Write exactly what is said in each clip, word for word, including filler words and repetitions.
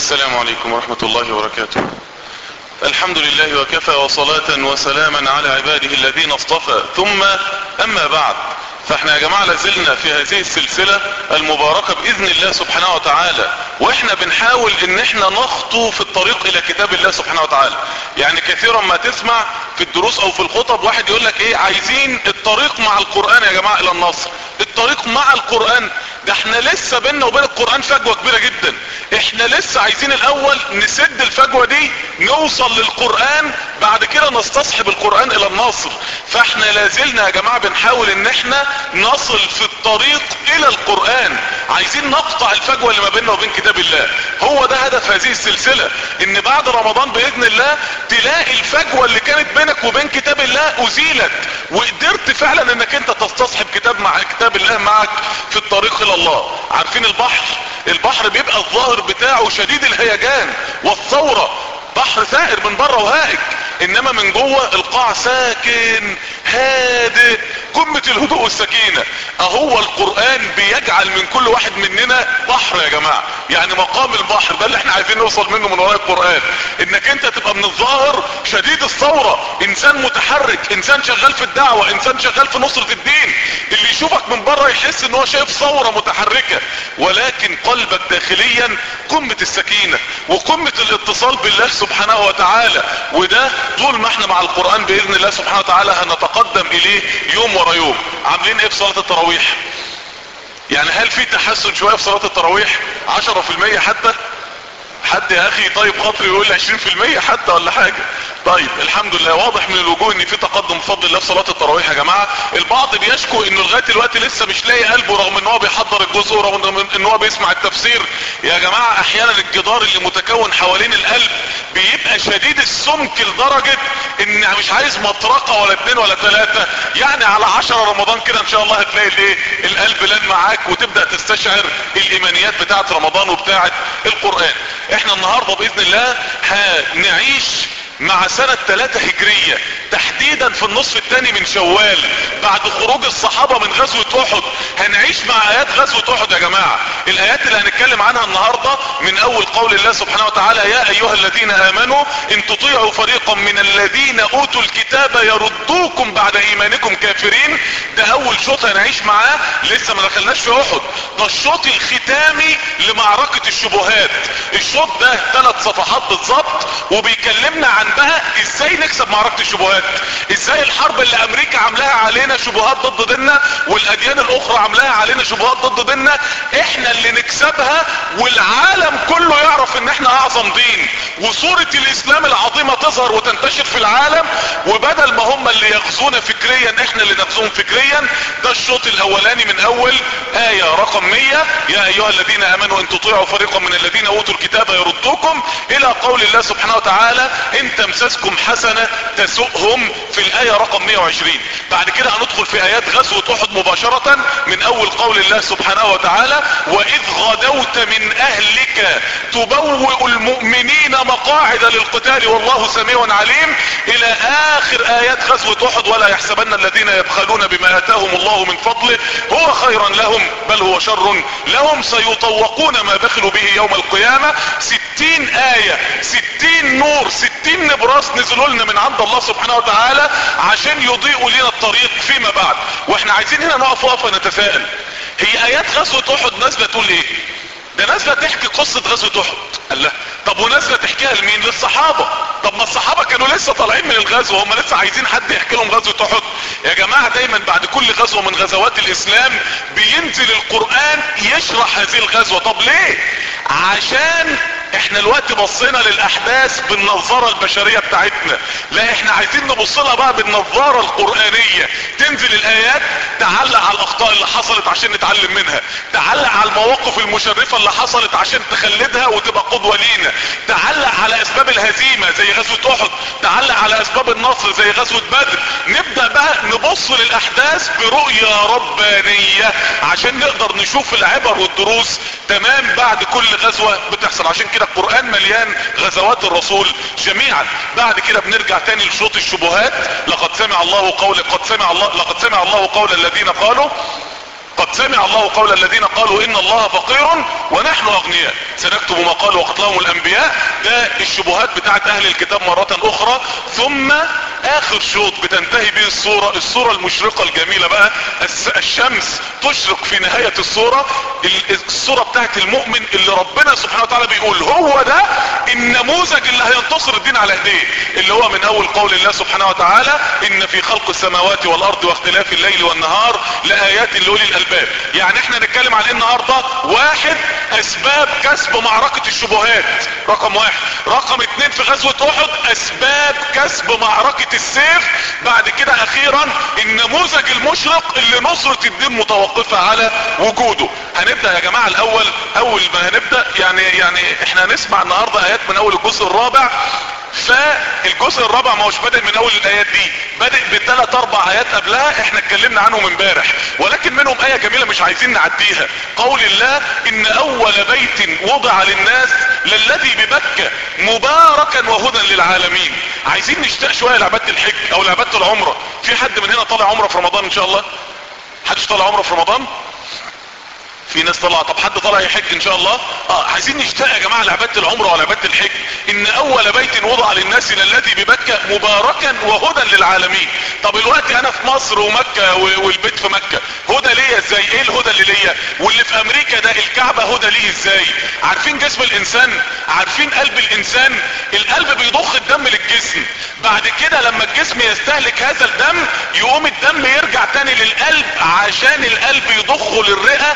السلام عليكم ورحمة الله وبركاته. الحمد لله وكفى وصلاة وسلاما على عباده الذين اصطفى، ثم اما بعد، فاحنا يا جماعة لازلنا في هذه السلسلة المباركة باذن الله سبحانه وتعالى، واحنا بنحاول ان احنا نخطو في الطريق الى كتاب الله سبحانه وتعالى. يعني كثيرا ما تسمع في الدروس او في الخطب واحد يقول لك ايه، عايزين الطريق مع القرآن يا جماعة الى النصر. الطريق مع القرآن ده احنا لسه بيننا وبين القرآن فجوة كبيرة جدا. احنا لسه عايزين الاول نسد الفجوة دي، نوصل للقرآن، بعد كده نستصحب القرآن الى النصر. فاحنا لازلنا يا جماعة بنحاول ان احنا نصل في الطريق الى القرآن، عايزين نقطع الفجوة اللي ما بيننا وبين كتاب الله. هو ده هدف هذه السلسلة، ان بعد رمضان باذن الله تلاقي الفجوة اللي كانت بينك وبين كتاب الله ازيلت، وقدرت فعلا انك انت تستصحب كتاب مع كتاب الله معك في الطريق الى الله. عارفين البحر البحر بيبقى الظاهر بتاعه شديد الهيجان والثورة، بحر ثائر من بره وهائج، انما من جوه القاع ساكن هادئ، قمة الهدوء والسكينة. اهو القرآن بيجعل من كل واحد مننا بحر يا جماعة، يعني مقام البحر ده اللي احنا عايزين نوصل منه من وراء القرآن، انك انت تبقى من الظاهر شديد الثورة، انسان متحرك، انسان شغال في الدعوة، انسان شغال في نصرة الدين. اللي يشوفك من بره يحس ان هو شايف ثورة متحركة، ولكن قلبك داخليا قمة السكينة وقمة الاتصال بالله سبحانه وتعالى. وده طول ما احنا مع القرآن باذن الله سبحانه وتعالى هنتقدم اليه يوم ورا يوم. عاملين ايه في صلاة التراويح؟ يعني هل في تحسن شوية في صلاة التراويح؟ عشرة في المية حتى؟ حد يا اخي طيب خاطري يقول لي عشرين في المية حتى ولا حاجة؟ طيب الحمد لله، واضح من الوجوه ان في تقدم بفضل الله في صلاة التراويح يا جماعة. البعض بيشكو انه لغاية دلوقتي لسه مش لاقي قلبه، رغم ان هو بيحضر الجزء ورغم ان هو بيسمع التفسير. يا جماعة احيانا الجدار اللي متكون حوالين القلب بيبقى شديد السمك لدرجة ان مش عايز مطرقة ولا اتنين ولا تلاتة، يعني على عشرة رمضان كده ان شاء الله هتلاقي الايه القلب لان معاك، وتبدأ تستشعر الايمانيات بتاعت رمضان وبتاعت القرآن. احنا النهاردة باذن الله هنعيش مع سنة ثلاثة هجرية، تحديدا في النصف الثاني من شوال بعد خروج الصحابة من غزوة احد. هنعيش مع ايات غزوة احد يا جماعة. الايات اللي هنتكلم عنها النهاردة من اول قول الله سبحانه وتعالى: يا ايها الذين امنوا ان تطيعوا فريقا من الذين اوتوا الكتاب يردوكم بعد ايمانكم كافرين. ده اول شوط هنعيش معاه، لسه ما دخلناش في احد، ده الشوط الختامي لمعركة الشبهات. الشوط ده ثلاث صفحات بالظبط، وبيكلمنا عن بقى ازاي نكسب معركة الشبهات، ازاي الحرب اللي امريكا عاملاها علينا شبهات ضد ديننا والاديان الاخرى عاملاها علينا شبهات ضد ديننا، احنا اللي نكسبها والعالم كله يعرف ان احنا اعظم دين، وصورة الاسلام العظيمة تظهر وتنتشر في العالم. وبدل ما هم اللي يغزونا فكريا احنا اللي نغزوهم فكريا. ده الشوط الاولاني من اول آية رقم مية: يا ايها الذين امنوا ان تطيعوا فريقا من الذين اوتوا الكتاب يردوكم، الى قول الله سبحانه وتعالى: ان تمسسكم حسنة تسؤهم، في الآية رقم مية وعشرين. بعد كده هندخل في آيات غزوة احد مباشرة من اول قول الله سبحانه وتعالى: واذ غدوت من اهلك تبوئ المؤمنين مقاعد للقتال والله سميع عليم، الى اخر ايات غزوة احد: ولا يحسبن الذين يبخلون بما اتاهم الله من فضله هو خيرا لهم بل هو شر لهم سيطوقون ما بخلوا به يوم القيامة. ستين آية، ستين نور، ستين نبراس نزلوا لنا من عند الله سبحانه وتعالى عشان يضيئوا لنا الطريق فيما بعد. واحنا عايزين هنا نقف وقفة نتساءل: هي ايات غزوة احد نازلة تقول ايه؟ ده نازلة تحكي قصة غزوة احد. الله، طب ونازلة تحكيها لمين؟ للصحابة. طب ما الصحابة كانوا لسه طالعين من الغزو، هم لسه عايزين حد يحكي لهم غزوة احد؟ يا جماعة دايما بعد كل غزوة من غزوات الاسلام بينزل القرآن يشرح هذه الغزوة. طب ليه؟ عشان احنا الوقت بصينا للاحداث بالنظارة البشرية بتاعتنا، لا احنا عايزين نبص لها بقى بالنظارة القرآنية. تنزل الايات تعلق على الاخطاء اللي حصلت عشان نتعلم منها، تعلق على المواقف المشرفة اللي حصلت عشان تخلدها وتبقى قدوة لينا، تعلق على اسباب الهزيمة زي غزوة احد، تعلق على اسباب النصر زي غزوة بدر. نبدأ بقى نبص للاحداث برؤية ربانية عشان نقدر نشوف العبر والدروس تمام بعد كل غزوة بتحصل. عشان كده القرآن مليان غزوات الرسول جميعا. بعد كده بنرجع تاني لشروط الشبهات: لقد سمع الله قول قد سمع الله لقد سمع الله قول الذين قالوا قد سمع الله قول الذين قالوا ان الله فقير ونحن اغنياء سنكتب ما قالوا وقتلهم الانبياء. ده الشبهات بتاعت اهل الكتاب مرة اخرى. ثم اخر شوط بتنتهي به الصورة، الصورة المشرقة الجميلة بقى، الشمس تشرق في نهاية الصورة، الصورة بتاعت المؤمن اللي ربنا سبحانه وتعالى بيقول هو ده النموذج اللي هينتصر الدين على ايديه، اللي هو من اول قول الله سبحانه وتعالى ان في خلق السماوات والارض واختلاف الليل والنهار لآيات لأولي الالباب. يعني احنا نتكلم عن ايه النهاردة؟ واحد، اسباب كسب معركة الشبهات رقم واحد. رقم اتنين في غزوة احد اسباب كسب معركة السيف. بعد كده اخيرا النموذج المشرق اللي نصرة الدين متوقفة على وجوده. هنبدأ يا جماعة الاول، اول ما هنبدأ يعني يعني احنا هنسمع النهاردة ايات من اول الجزء الرابع. فالجزء الرابع ما هوش بدأ من اول الايات دي، بدأ بثلاث اربع ايات قبلها احنا اتكلمنا عنهم امبارح، ولكن منهم اية جميلة مش عايزين نعديها. قول الله ان اول بيت وضع للناس للذي ببكة مباركا وهدى للعالمين. عايزين نشتاق شوية لعبادة الحج او لعبادة العمرة. في حد من هنا طالع عمرة في رمضان ان شاء الله؟ حدش طالع عمرة في رمضان؟ في ناس طلع. طب حد طلع يحج ان شاء الله؟ اه عايزين نشتاق يا جماعة لعبادة العمرة ولعبادة الحج. ان اول بيت وضع للناس للذي ببكة مباركا وهدى للعالمين. طب الوقت انا في مصر ومكة والبيت في مكة، هدى ليا ازاي؟ ايه الهدى اللي ليا؟ واللي في امريكا ده الكعبة هدى ليه ازاي؟ عارفين جسم الانسان؟ عارفين قلب الانسان؟ القلب بيضخ الدم للجسم، بعد كده لما الجسم يستهلك هذا الدم يقوم الدم يرجع تاني للقلب عشان القلب يضخه للرئة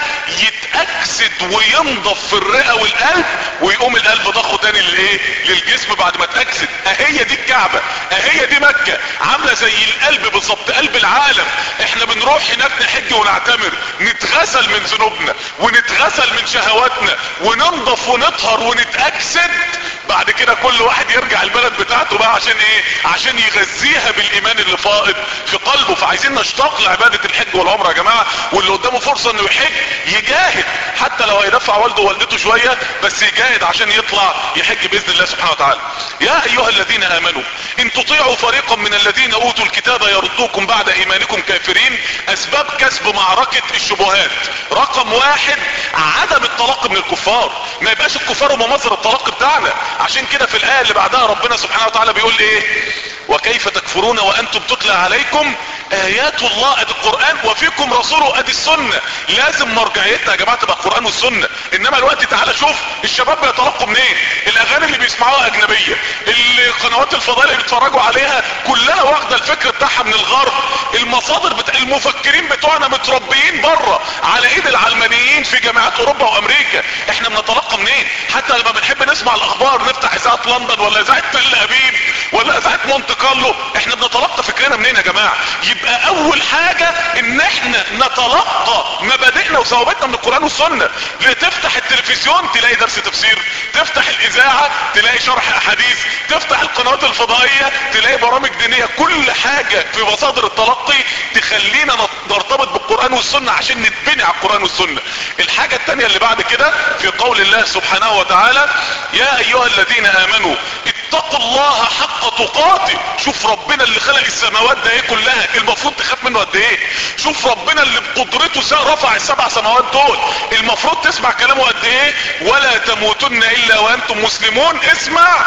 يتأكسد وينضف في الرئة والقلب، ويقوم القلب ضخه تاني للايه؟ للجسم بعد ما اتأكسد. اهي دي الكعبة، اهي دي مكة، عاملة زي القلب بالظبط، قلب العالم. احنا بنروح هناك نحج ونعتمر، نتغسل من ذنوبنا ونتغسل من شهواتنا وننضف ونطهر ونتأكسد، بعد كده كل واحد يرجع البلد بتاعته بقى عشان ايه؟ عشان يغذيها بالايمان اللي فائض في قلبه. فعايزين نشتاق لعبادة الحج والعمرة يا جماعة، واللي قدامه فرصة انه يحج يجاهد، حتى لو هيدفع والده ووالدته شوية بس يجاهد عشان يطلع يحج باذن الله سبحانه وتعالى. يا ايها الذين امنوا ان تطيعوا فريقا من الذين اوتوا الكتاب يردوكم بعد ايمانكم كافرين. اسباب كسب معركة الشبهات رقم واحد عدم الطلاق من الكفار، ما يبقاش الكفار هم مصدر الطلاق بتاعنا. عشان كده في الايه اللي بعدها ربنا سبحانه وتعالى بيقول ايه؟ وكيف تكفرون وانتم تتلى عليكم ايات الله، ادي القرآن، وفيكم رسوله، ادي السنة. لازم مرجعيتنا يا جماعة تبقى القرآن والسنة. انما الوقت تعالى شوف الشباب بيتلقوا منين؟ الاغاني اللي بيسمعوها اجنبية، القنوات الفضائية اللي بيتفرجوا عليها كلها واخدة الفكر بتاعها من الغرب. المصادر بتاع المفكرين بتوعنا متربيين بره على ايد العلمانيين في جامعات اوروبا وامريكا. احنا بنتلقى منين؟ حتى لما بنحب نسمع الاخبار نفتح اذاعة لندن ولا اذاعة تل ابيب ولا اذاعة مونت كارلو، احنا بنتلقى فكرنا منين يا جماعة؟ يبقى اول حاجة ان احنا نتلقى مبادئنا وثوابتنا من القرآن والسنة. لتفتح التلفزيون تلاقي درس تفسير، تفتح الاذاعة تلاقي شرح احاديث، تفتح القنوات الفضائية تلاقي برامج دينية. كل حاجة في مصادر التلقي تخلينا نرتبط بالقرآن والسنة عشان نتبني على القرآن والسنة. الحاجة التانية اللي بعد كده في قول الله سبحانه وتعالى يا ايها الذين امنوا اتقوا الله حق تقاته. شوف ربنا اللي خلق السماوات ده ايه كلها، المفروض تخاف منه قد ايه؟ شوف ربنا اللي بقدرته رفع السبع سماوات دول، المفروض تسمع كلامه قد ايه؟ ولا تموتن الا وانتم مسلمون. اسمع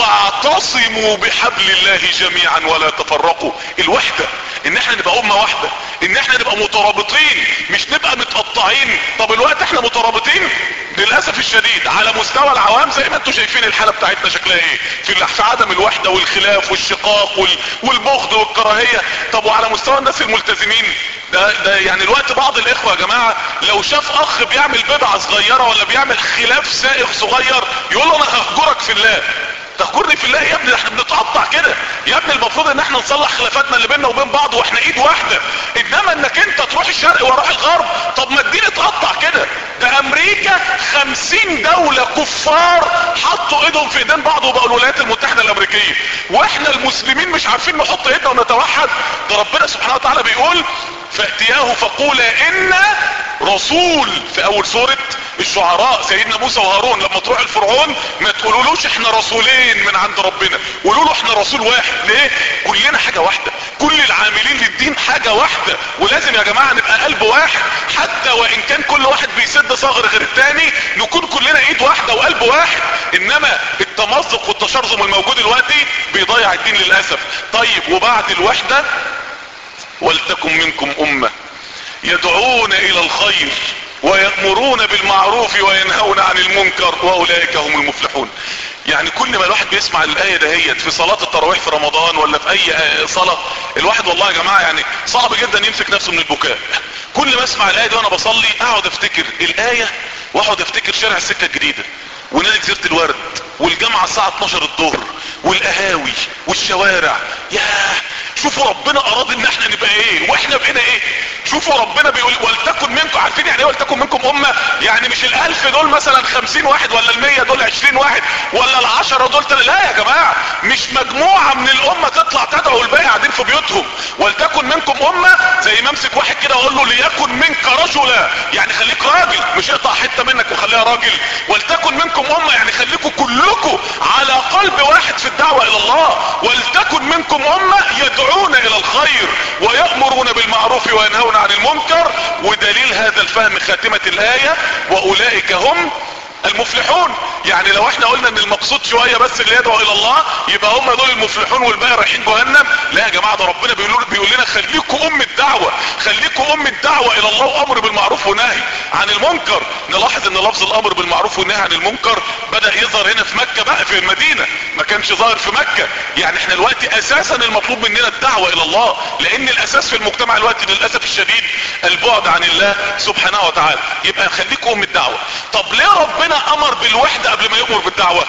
واعتصموا بحبل الله جميعا ولا تفرقوا. الوحدة، ان احنا نبقى امة واحدة، ان احنا نبقى مترابطين مش نبقى متقطعين. طب الوقت احنا مترابطين للأسف الشديد على مستوى العوام زي ما انتم شايفين الحالة بتاعتنا شكلها ايه في في عدم الوحدة والخلاف والشقاق وال... والبغض والكراهية. طب وعلى مستوى الناس الملتزمين ده, ده يعني الوقت بعض الاخوة يا جماعة لو شاف اخ بيعمل بدعة صغيرة ولا بيعمل خلاف سائغ صغير يقول له انا ههجرك في الله. تهجرني في الله يا ابني؟ احنا بنتقطع كده يا ابني، المفروض ان احنا نصلح خلافاتنا اللي بيننا وبين بعض واحنا ايد واحدة. انما انك انت تروح الشرق واروح الغرب، طب ما الدين اتقطع كده. ده امريكا خمسين دولة كفار حطوا ايدهم في ايدين بعض وبقوا الولايات المتحدة الامريكية، واحنا المسلمين مش عارفين نحط ايدنا ونتوحد. ده ربنا سبحانه وتعالى بيقول فاتياه فقولا ان رسول في اول سورة الشعراء سيدنا موسى وهارون. لما تروح الفرعون ما تقولولوش احنا رسولين من عند ربنا، قولوا له احنا رسول واحد. ليه؟ كلنا حاجة واحدة، كل العاملين للدين حاجة واحدة، ولازم يا جماعة نبقى قلب واحد، حتى وان كان كل واحد بيسد ثغر غير التاني نكون كلنا ايد واحدة وقلب واحد. انما التمزق والتشرذم الموجود دلوقتي بيضيع الدين للأسف. طيب وبعد الوحدة ولتكن منكم امة يدعون الى الخير ويأمرون بالمعروف وينهون عن المنكر واولئك هم المفلحون. يعني كل ما الواحد بيسمع الايه دهيت في صلاة التراويح في رمضان ولا في اي صلاة، الواحد والله يا جماعة يعني صعب جدا يمسك نفسه من البكاء. كل ما اسمع الايه دي وانا بصلي اقعد افتكر الايه واقعد افتكر شارع السكة الجديدة ونادي جزيرة الورد والجامعة الساعة اتناشر الظهر والقهاوي والشوارع. ياه شوفوا ربنا اراد ان احنا نبقى ايه واحنا بقينا ايه. شوفوا ربنا بيقول ولتكن منكم، عارفين يعني ايه ولتكن منكم امة؟ يعني مش الالف دول مثلا خمسين واحد ولا المية دول عشرين واحد ولا العشرة دول تل... لا يا جماعة، مش مجموعة من الامة تطلع تدعو الباقي قاعدين في بيوتهم. ولتكن منكم امة زي ما امسك واحد كده واقول له ليكن منك رجلا، يعني خليك راجل مش اقطع حتة منك وخليها راجل. ولتكن منكم امة يعني خليكم كلكم على قلب واحد في الدعوة الى الله. ولتكن منكم امة يدعون الى الخير ويأمرون بالمعروف وينهون عن المنكر. ودليل هذا الفهم خاتمة الآية واولئك هم المفلحون. يعني لو احنا قلنا ان المقصود شوية بس اللي يدعو الى الله يبقى هم دول المفلحون والباقي رايحين جهنم، لا يا جماعة، ده ربنا بيقول, بيقول لنا خليكم ام الدعوة، خليكم ام الدعوة الى الله وامر بالمعروف ونهي عن المنكر. نلاحظ ان لفظ الامر بالمعروف والنهي عن المنكر بدأ يظهر هنا في مكة بقى، في المدينة ما كانش ظاهر في مكة. يعني احنا دلوقتي اساسا المطلوب مننا الدعوة الى الله، لان الاساس في المجتمع دلوقتي للاسف الشديد البعد عن الله سبحانه وتعالى. يبقى خليكم ام الدعوة. طب ليه ربنا امر بالوحدة قبل ما يأمر بالدعوة؟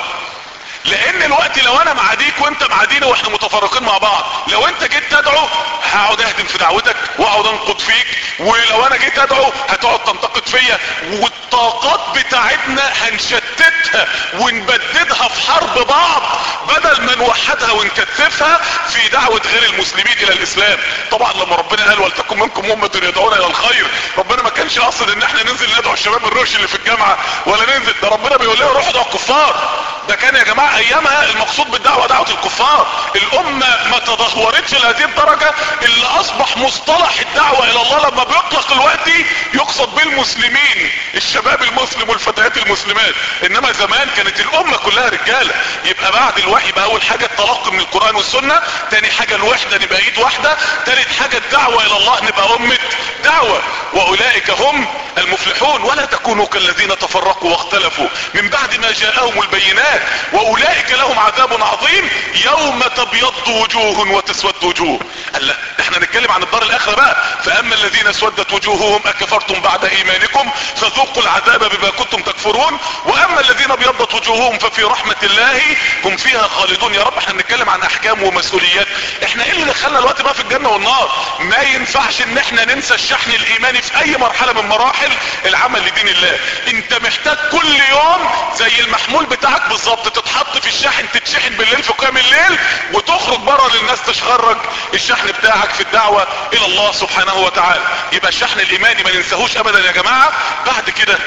لان الوقت لو انا مع ديك وانت مع دينا واحنا متفرقين مع بعض، لو انت جيت تدعو هقعد اهدم في دعوتك واقعد انقض فيك، ولو انا جيت ادعو هتقعد تنتقد فيا، والطاقات بتاعتنا هنشتتها ونبددها في حرب بعض بدل ما نوحدها ونكثفها في دعوة غير المسلمين الى الاسلام. طبعا لما ربنا قال ولتكن منكم امة يدعون الى الخير، ربنا ما كانش قصد ان احنا ننزل ندعو الشباب الروش اللي في الجامعة ولا ننزل، ده ربنا بيقول لنا روحوا ادعوا الكفار. ده كان يا جماعة ايامها المقصود بالدعوة دعوة الكفار. الامة ما تدهورتش لهذه الدرجة اللي اصبح مصطلح الدعوة الى الله لما بيطلق الوقت يقصد بالمسلمين الشباب المسلم والفتيات المسلمات، انما زمان كانت الامة كلها رجالة. يبقى بعد الوحي بقى اول حاجة التلقي من القرآن والسنة، تاني حاجة الوحدة نبقى ايد واحدة، تالت حاجة الدعوة الى الله نبقى امة دعوة. واولئك هم المفلحون. ولا تكونوا كالذين تفرقوا واختلفوا من بعد ما جاءهم البينات واولئك لهم عذاب عظيم يوم تبيض وجوه وتسود وجوه. قال لا احنا نتكلم عن الدار الاخرة بقى. فاما الذين اسودت وجوههم اكفرتم بعد ايمانكم فذوقوا العذاب بما كنتم تكفرون، واما الذين ابيضت وجوههم ففي رحمة الله هم فيها خالدون. يا رب احنا بنتكلم عن احكام ومسؤوليات، احنا ايه اللي دخلنا الوقت بقى في الجنة والنار؟ ما ينفعش ان احنا ننسى الشحن الايماني في اي مرحلة من مراحل العمل لدين الله. انت محتاج كل يوم زي المحمول بتاعك بالظبط تتحط في الشحن، تتشحن بالليل في قيام الليل وتخرج بره للناس تشخرج الشحن بتاعك في الدعوة الى الله سبحانه وتعالى. يبقى الشحن الايماني ما ننساهوش ابدا يا جماعة. بعد كده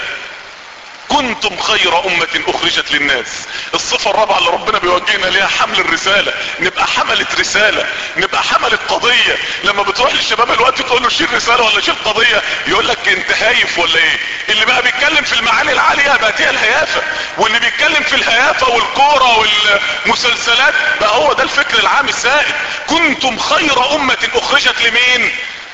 كنتم خير امة اخرجت للناس. الصفة الرابعة اللي ربنا بيوجهنا ليها حمل الرسالة، نبقى حملة رسالة، نبقى حملة قضية. لما بتروح للشباب الوقت تقول له شيل رسالة ولا شيل قضية يقول لك انت هايف ولا ايه؟ اللي بقى بيتكلم في المعاني العالية بقت هي الهيافة، واللي بيتكلم في الهيافة والكورة والمسلسلات بقى هو ده الفكر العام السائد. كنتم خير امة اخرجت لمين؟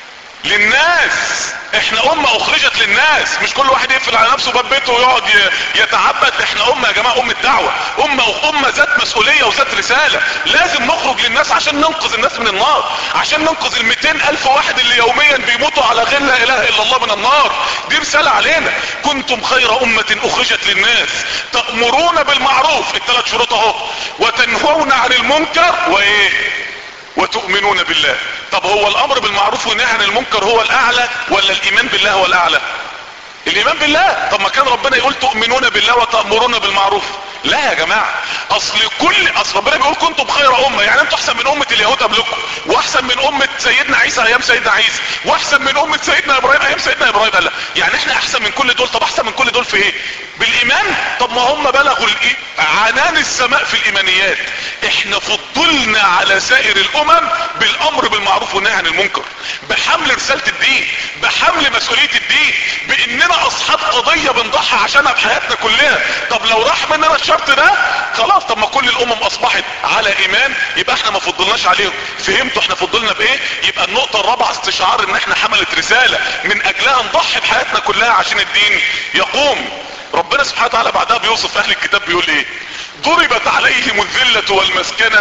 للناس. احنا امة اخرجت للناس، مش كل واحد يقفل على نفسه باب بيته ويقعد يتعبد. احنا امة يا جماعة امة دعوة، امة امة ذات مسؤولية وذات رسالة. لازم نخرج للناس عشان ننقذ الناس من النار، عشان ننقذ المئتين الف واحد اللي يوميا بيموتوا على غير لا اله الا الله من النار. دي رسالة علينا. كنتم خير امة اخرجت للناس تأمرون بالمعروف، الثلاث شروط اهو، وتنهون عن المنكر وايه وتؤمنون بالله. طب هو الامر بالمعروف والنهي عن المنكر هو الاعلى ولا الايمان بالله هو الاعلى؟ الايمان بالله. طب ما كان ربنا يقول تؤمنون بالله وتأمرون بالمعروف؟ لا يا جماعة، اصل كل اصل ربنا بيقول كنتم خير امة، يعني انتوا احسن من امة اليهود قبلكم، واحسن من امة سيدنا عيسى ايام سيدنا عيسى، واحسن من امة سيدنا ابراهيم ايام سيدنا ابراهيم. قال لا يعني احنا احسن من كل دول. طب احسن من كل دول في ايه؟ بالايمان؟ طب ما هم بلغوا عنان السماء في الايمانيات، احنا فضلنا على سائر الامم بالامر بالمعروف والنهي عن المنكر، بحمل رسالة الدين، بحمل مسؤولية الدين، باننا اصحاب قضية بنضحي عشانها بحياتنا كلها. طب لو راح مننا الشرط ده خلاص، طب ما كل الامم اصبحت على ايمان، يبقى احنا ما فضلناش عليهم. فهمتوا احنا فضلنا بايه؟ يبقى النقطة الرابعة استشعار ان احنا حملت رسالة من اجلها نضحي بحياتنا كلها عشان الدين يقوم. ربنا سبحانه وتعالى بعدها بيوصف اهل الكتاب بيقول ايه؟ ضربت عليهم الذلة والمسكنة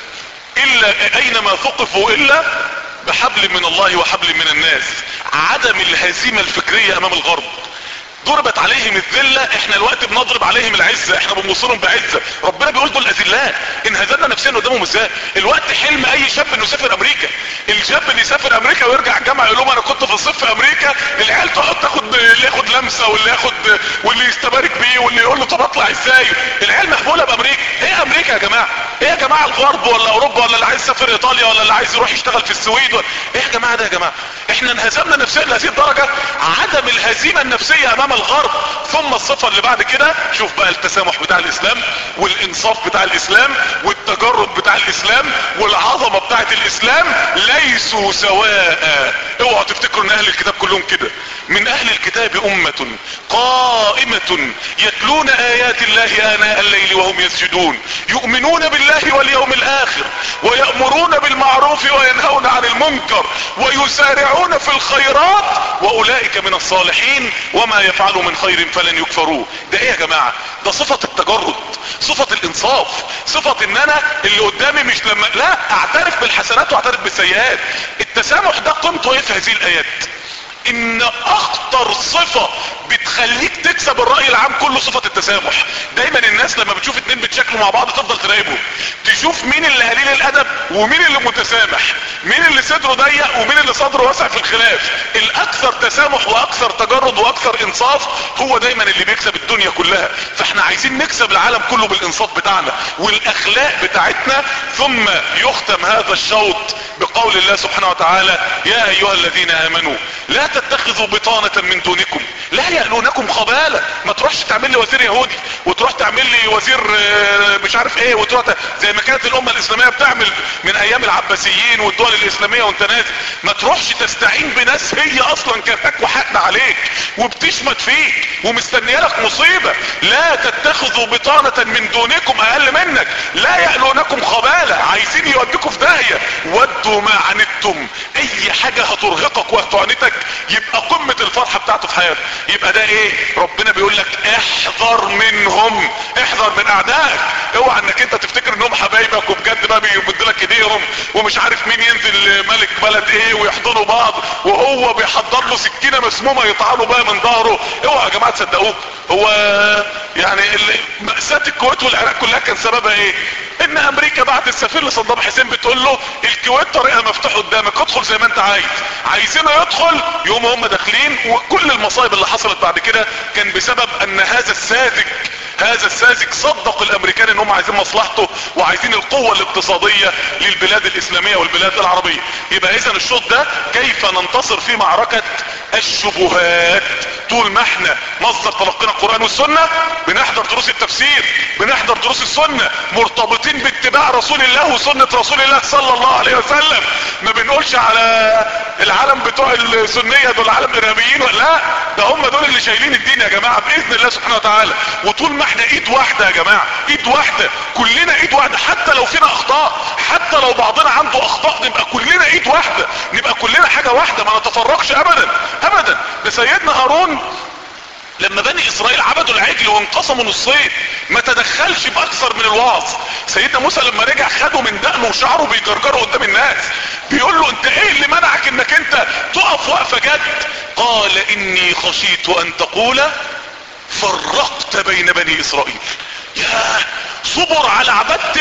الا اينما ثقفوا الا بحبل من الله وحبل من الناس. عدم الهزيمة الفكرية امام الغرب. ضربت عليهم الذلة، احنا الوقت بنضرب عليهم العزة، احنا بنبصلهم بعزة. ربنا بيقول دول اذلاء انهزمنا نفسيا قدامهم ازاي. الوقت حلم اي شاب انه يسافر امريكا، الشاب اللي يسافر امريكا ويرجع الجامعة يقول لهم انا كنت في الصيف في امريكا، العيال تقعد تاخد اللي ياخد لمسة واللي ياخد واللي يستبارك بيه واللي يقول له طب اطلع ازاي. العيال مهبولة بامريكا. ايه امريكا يا جماعة؟ ايه يا جماعة الغرب ولا اوروبا ولا اللي عايز يسافر ايطاليا ولا اللي عايز يروح يشتغل في السويد ولا ايه يا جماعة ده يا جماعة؟ احنا انهزمنا نفسيا لهذه الدرجة. عدم الهزيمة النفسية امام الغرب. ثم الصفة اللي بعد كده شوف بقى التسامح بتاع الاسلام والانصاف بتاع الاسلام والتجرد بتاع الاسلام والعظمة بتاعت الاسلام. ليسوا سواء. اوعوا تفتكروا ان اهل الكتاب كلهم كده. من اهل الكتاب امة قائمة يتلون ايات الله اناء الليل وهم يسجدون يؤمنون بالله واليوم الاخر ويأمرون بالمعروف وينهون عن المنكر ويسارعون في الخيرات واولئك من الصالحين وما يفعلوا من خير فلن يكفروه. ده ايه يا جماعة؟ ده صفة التجرد، صفة الانصاف، صفة ان انا اللي قدامي مش لما لا اعترف بالحسنات واعترف بالسيئات. التسامح ده قيمته ايه في هذه الايات؟ ان اخطر صفة بتخليك تكسب الرأي العام كله صفة التسامح. دايما الناس لما بتشوف اتنين بتشكلوا مع بعض تفضل تراقبهم، تشوف مين اللي قليل الادب ومين اللي متسامح، مين اللي صدره ضيق ومين اللي صدره واسع في الخلاف. الاكثر تسامح واكثر تجرد واكثر انصاف هو دايما اللي بيكسب الدنيا كلها. فاحنا عايزين نكسب العالم كله بالانصاف بتاعنا والاخلاق بتاعتنا. ثم يختم هذا الشوط بقول الله سبحانه وتعالى يا ايها الذين امنوا لا تتخذوا بطانة من دونكم لا يألونكم خبالة. ما تروحش تعمل لي وزير يهودي وتروح تعمل لي وزير مش عارف ايه وتروح زي ما كانت الامة الاسلامية بتعمل من ايام العباسيين والدول الاسلامية وانت نازل. ما تروحش تستعين بناس هي اصلا كانت وحقنا عليك وبتشمت فيك ومستنيه لك مصيبة. لا تتخذوا بطانة من دونكم اقل منك لا يألونكم خبالة، عايزين يوديكم في داهية. ودوا ما عنتم، اي حاجة هترهقك وهتعنتك يبقى قمة الفرحة بتاعته في حياتك. يبقى ده ايه؟ ربنا بيقول لك احذر منهم، احذر من اعدائك. اوعى انك انت تفتكر انهم حبايبك وبجد بقى بيمد لك ايديهم ومش عارف مين ينزل ملك بلد ايه ويحضنوا بعض وهو بيحضر له سكينة مسمومة يطعنوا بقى من ظهره. اوعى يا جماعة تصدقوه. هو يعني مأساة الكويت والعراق كلها كان سببها ايه؟ ان امريكا بعت السفير لصدام حسين بتقول له الكويت طريقها مفتوح قدامك ادخل زي ما انت عايز. عايزينه يدخل يوم هم داخلين. وكل المصايب اللي حصلت بعد كده كان بسبب ان هذا الساذج هذا الساذج صدق الامريكان ان هم عايزين مصلحته وعايزين القوة الاقتصادية للبلاد الاسلامية والبلاد العربية. يبقى اذا الشوط ده كيف ننتصر في معركة الشبهات. طول ما احنا مصدر تلقينا القرآن والسنة بنحضر دروس التفسير بنحضر دروس السنة مرتبطين باتباع رسول الله وسنة رسول الله صلى الله عليه وسلم. ما بنقولش على العالم بتوع السنية دول عالم ارهابيين، لا ده هم دول اللي شايلين الدين يا جماعة باذن الله سبحانه وتعالى. وطول ما احنا ايد واحدة يا جماعة، ايد واحدة كلنا ايد واحدة، حتى لو فينا اخطاء حتى لو بعضنا عنده اخطاء نبقى كلنا ايد واحدة، نبقى كلنا حاجة واحدة ما نتفرقش ابدا ابدا. ده سيدنا هارون لما بني اسرائيل عبدوا العجل وانقسموا نصين ما تدخلش باكثر من الوعظ. سيدنا موسى لما رجع خده من دقنه وشعره بيجرجره قدام الناس بيقول له انت ايه اللي منعك انك انت تقف وقفة جد؟ قال اني خشيت ان تقول فرقت بين بني اسرائيل. يا صبر على عبادة العجل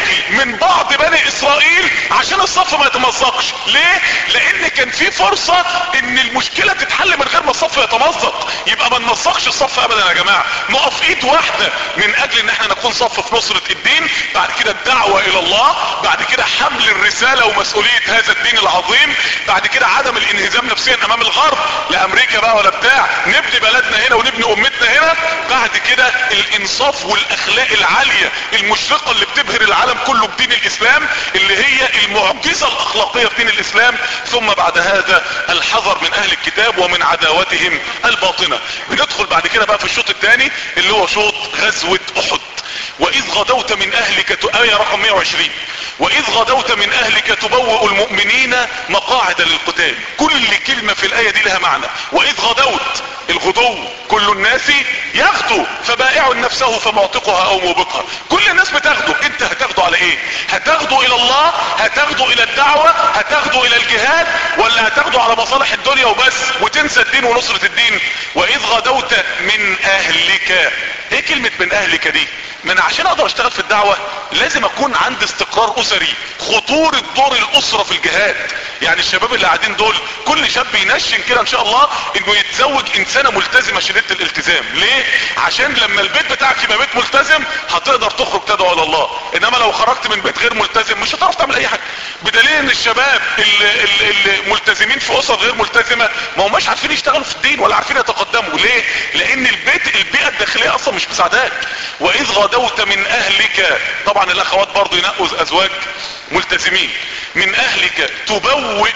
نجي من بعض بني اسرائيل عشان الصف ما يتمزقش. ليه؟ لان كان في فرصة ان المشكلة تتحل من غير ما الصف يتمزق. يبقى ما نمزقش الصف ابدا يا جماعة، نقف ايد واحدة من اجل ان احنا نكون صف في نصرة الدين. بعد كده الدعوة الى الله، بعد كده حمل الرسالة ومسؤولية هذا الدين العظيم، بعد كده عدم الانهزام نفسيا امام الغرب، لا امريكا بقى ولا بتاع، نبني بلدنا هنا ونبني امتنا هنا. بعد كده الانصاف والاخلاق العالية المشرقة اللي بتبهر العالم كله بدين الاسلام، اللي هي المعجزة الاخلاقية في دين الاسلام. ثم بعد هذا الحذر من اهل الكتاب ومن عداوتهم الباطنة. بندخل بعد كده بقى في الشوط الثاني اللي هو شوط غزوة احد. واذ غدوت من اهلك، آية رقم مئة وعشرين، واذ غدوت من اهلك تبوئ المؤمنين مقاعد للقتال. كل كلمة في الاية دي لها معنى. واذ غدوت، الغدو كل الناس يغدو فبائع نفسه فمعتقها او موبقها. كل الناس بتغدو، انت هتغدو على ايه؟ هتغدو الى الله، هتغدو الى الدعوة، هتغدو الى الجهاد، ولا هتغدو على مصالح الدنيا وبس وتنسى الدين ونصرة الدين؟ واذ غدوت من اهلك، ايه كلمة من اهلك دي؟ من عشان اقدر اشتغل في الدعوة لازم اكون عندي استقرار اسري. خطورة دور الاسرة في الجهاد. يعني الشباب اللي قاعدين دول كل شاب ينشن كده ان شاء الله انه يتزوج انسانة ملتزمة شديدة الالتزام. ليه؟ عشان لما البيت بتاعك يبقى بيت ملتزم هتقدر تخرج تدعو الى الله. انما لو خرجت من بيت غير ملتزم مش هتعرف تعمل اي حاجة. بدليل ان الشباب اللي, اللي, اللي ملتزمين في اسر غير ملتزمة ما هماش عارفين يشتغلوا في الدين ولا عارفين يتقدموا. ليه؟ لان البيت البيئة الداخلية اصلا مش مساعداك. واذ غدوت من اهلك، طبعا الاخوات برضو ينقوا ازواج ملتزمين. من اهلك تبوئ،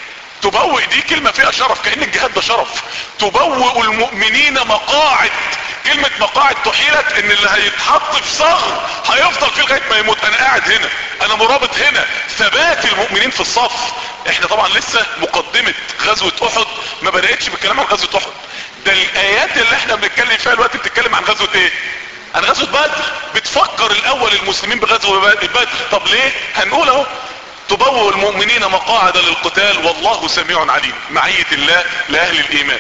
تبوئ دي كلمة فيها شرف، كأن الجهاد ده شرف. تبوئ المؤمنين مقاعد. كلمة مقاعد تحيلت ان اللي هيتحط في صغر هيفضل فيه لغاية ما يموت. انا قاعد هنا، انا مرابط هنا. ثبات المؤمنين في الصف. احنا طبعا لسه مقدمة غزوة احد ما بدأتش بالكلام عن غزوة احد. ده الايات اللي احنا بنتكلم فيها الوقت بتتكلم عن غزوة ايه؟ عن غزوة بدر. بتفكر الاول المسلمين بغزوة بدر. طب ليه؟ هنقول اهو تبوئ المؤمنين مقاعد للقتال والله سميع عليم. معية الله لأهل الإيمان.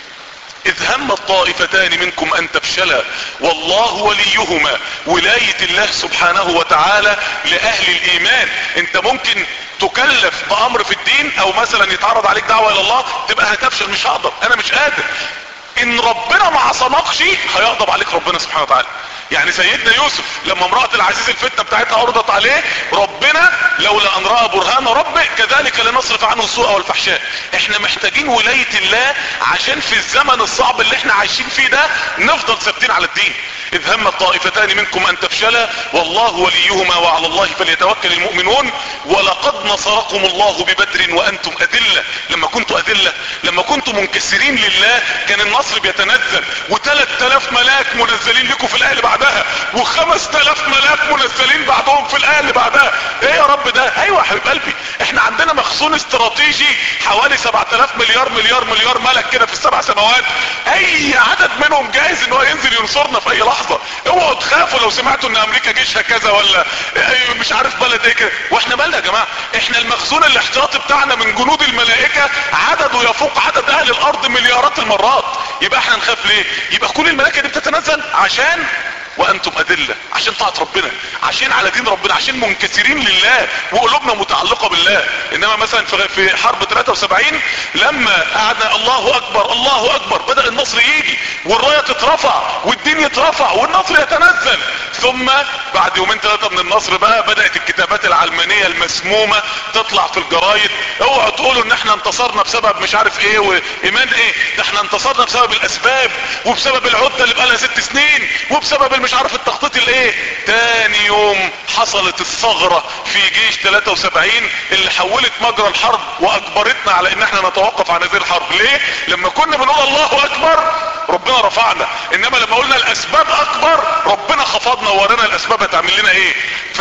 إذ هم الطائفتان منكم أن تفشلا والله وليهما. ولاية الله سبحانه وتعالى لأهل الإيمان. أنت ممكن تكلف بأمر في الدين أو مثلا يتعرض عليك دعوة إلى الله تبقى هتفشل، مش هقدر، أنا مش قادر. إن ربنا ما عصمكش هيغضب عليك ربنا سبحانه وتعالى. يعني سيدنا يوسف لما امرأة العزيز الفتنة بتاعتها عرضت عليه، ربنا لولا ان رأى برهان ربه كذلك لنصرف عنه السوء والفحشاء. احنا محتاجين ولاية الله عشان في الزمن الصعب اللي احنا عايشين فيه ده نفضل ثابتين على الدين. اذ هم الطائفتان منكم ان تفشلا والله وليهما وعلى الله فليتوكل المؤمنون. ولقد نصركم الله ببدر وانتم اذلة. لما كنتوا اذلة، لما كنتوا منكسرين لله كان النصر بيتنزل، وثلاث الاف ملاك منزلين لكم في الايه اللي بعدها، وخمس تلاف ملاك منزلين بعدهم في الايه اللي بعدها. ايه يا رب ده؟ ايوه يا حبيب قلبي، احنا عندنا مخزون استراتيجي حوالي سبعة الاف مليار مليار مليار ملك كده في السبع سماوات. اي عدد منهم جاهز ان هو ينزل ينصرنا في اي لحظة. اوعوا تخافوا لو سمعتوا ان امريكا جيشها كذا ولا مش عارف بلد ايه كده. واحنا مالنا يا جماعة؟ احنا المخزون الاحتياطي بتاعنا من جنود الملائكة عدده يفوق عدد اهل الارض مليارات المرات. يبقى احنا نخاف ليه؟ يبقى كل الملائكة دي بتتنزل عشان وانتم اذلة، عشان طاعة ربنا، عشان على دين ربنا، عشان منكسرين لله وقلوبنا متعلقة بالله. انما مثلا في حرب ثلاثة وسبعين لما قعدنا الله اكبر الله اكبر بدأ النصر يجي والراية تترفع والدين يترفع والنصر يتنزل. ثم بعد يومين ثلاثة من النصر بقى بدأت الكتابات العلمانية المسمومة تطلع في الجرايد. اوعوا تقولوا ان احنا انتصرنا بسبب مش عارف ايه وايمان ايه، ده احنا انتصرنا بسبب الاسباب وبسبب العدة اللي بقالها ست سنين وبسبب مش عارف التخطيط الايه. تاني يوم حصلت الثغرة في جيش ثلاثة وسبعين اللي حولت مجرى الحرب واجبرتنا على ان احنا نتوقف عن هذه الحرب. ليه؟ لما كنا بنقول الله اكبر ربنا رفعنا، انما لما قلنا الاسباب اكبر ربنا خفضنا وورانا الاسباب هتعمل لنا ايه.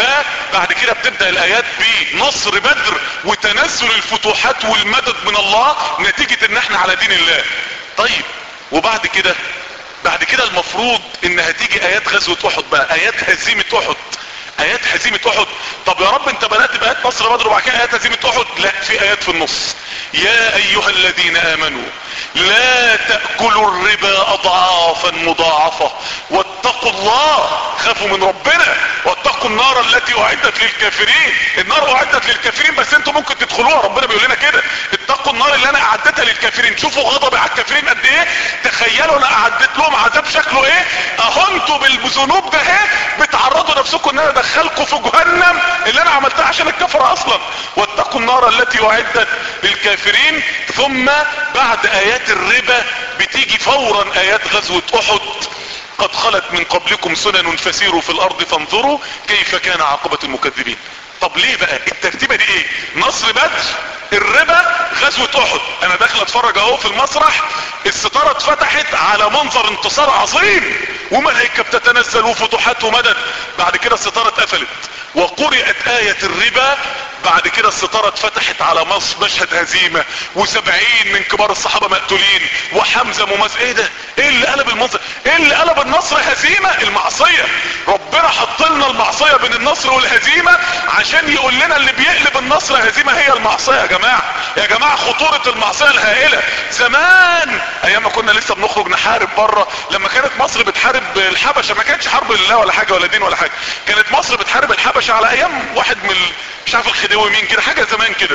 فبعد كده بتبدأ الايات بنصر بدر وتنزل الفتوحات والمدد من الله نتيجة ان احنا على دين الله. طيب وبعد كده بعد كده المفروض ان هتيجي ايات غزوة احد بقى، ايات هزيمة احد، ايات هزيمة احد. طب يا رب انت بدأت بايات نصر بدر وبعد كده ايات هزيمة احد؟ لا، في ايات في النص. يا ايها الذين امنوا لا تأكلوا الربا اضعافا مضاعفة واتقوا الله. خافوا من ربنا واتقوا النار التي اعدت للكافرين. النار اعدت للكافرين بس انتوا ممكن تدخلوها، ربنا بيقول لنا كده اتقوا النار اللي انا اعدتها للكافرين. شوفوا غضبي على الكافرين قد ايه، تخيلوا انا اعدت لهم عذاب شكله ايه. اهو انتوا بالذنوب ده ايه بتعرضوا نفسكم ان انا ادخلكم في جهنم اللي انا عملتها عشان الكفر اصلا. واتقوا النار التي اعدت للكافرين. ثم بعد ايات الربا بتيجي فورا ايات غزوة احد. قد خلت من قبلكم سنن فسيروا في الارض فانظروا كيف كان عاقبة المكذبين. طب ليه بقى الترتيبة دي ايه؟ نصر بدر، الربا، غزوة احد. انا داخل اتفرج اهو في المسرح، الستارة اتفتحت على منظر انتصار عظيم وملائكة بتتنزل وفتوحات ومدد. بعد كده الستارة اتقفلت وقرأت آية الربا. بعد كده الستارة اتفتحت على مشهد هزيمة وسبعين من كبار الصحابة مقتولين وحمزة ممثل. ايه ده؟ ايه اللي قلب المنظر؟ ايه اللي قلب النصر هزيمة؟ المعصية. ربنا حط لنا المعصية بين النصر والهزيمة عشان يقول لنا اللي بيقلب النصر هزيمة هي المعصية. يا جماعة يا جماعة خطورة المعصية الهائلة. زمان ايام ما كنا لسه بنخرج نحارب بره، لما كانت مصر بتحارب الحبشة، ما كانتش حرب لله ولا حاجة ولا دين ولا حاجة، كانت مصر بتحارب الحبشة على ايام واحد من مش عارف الخديوي مين كده، حاجة زمان كده.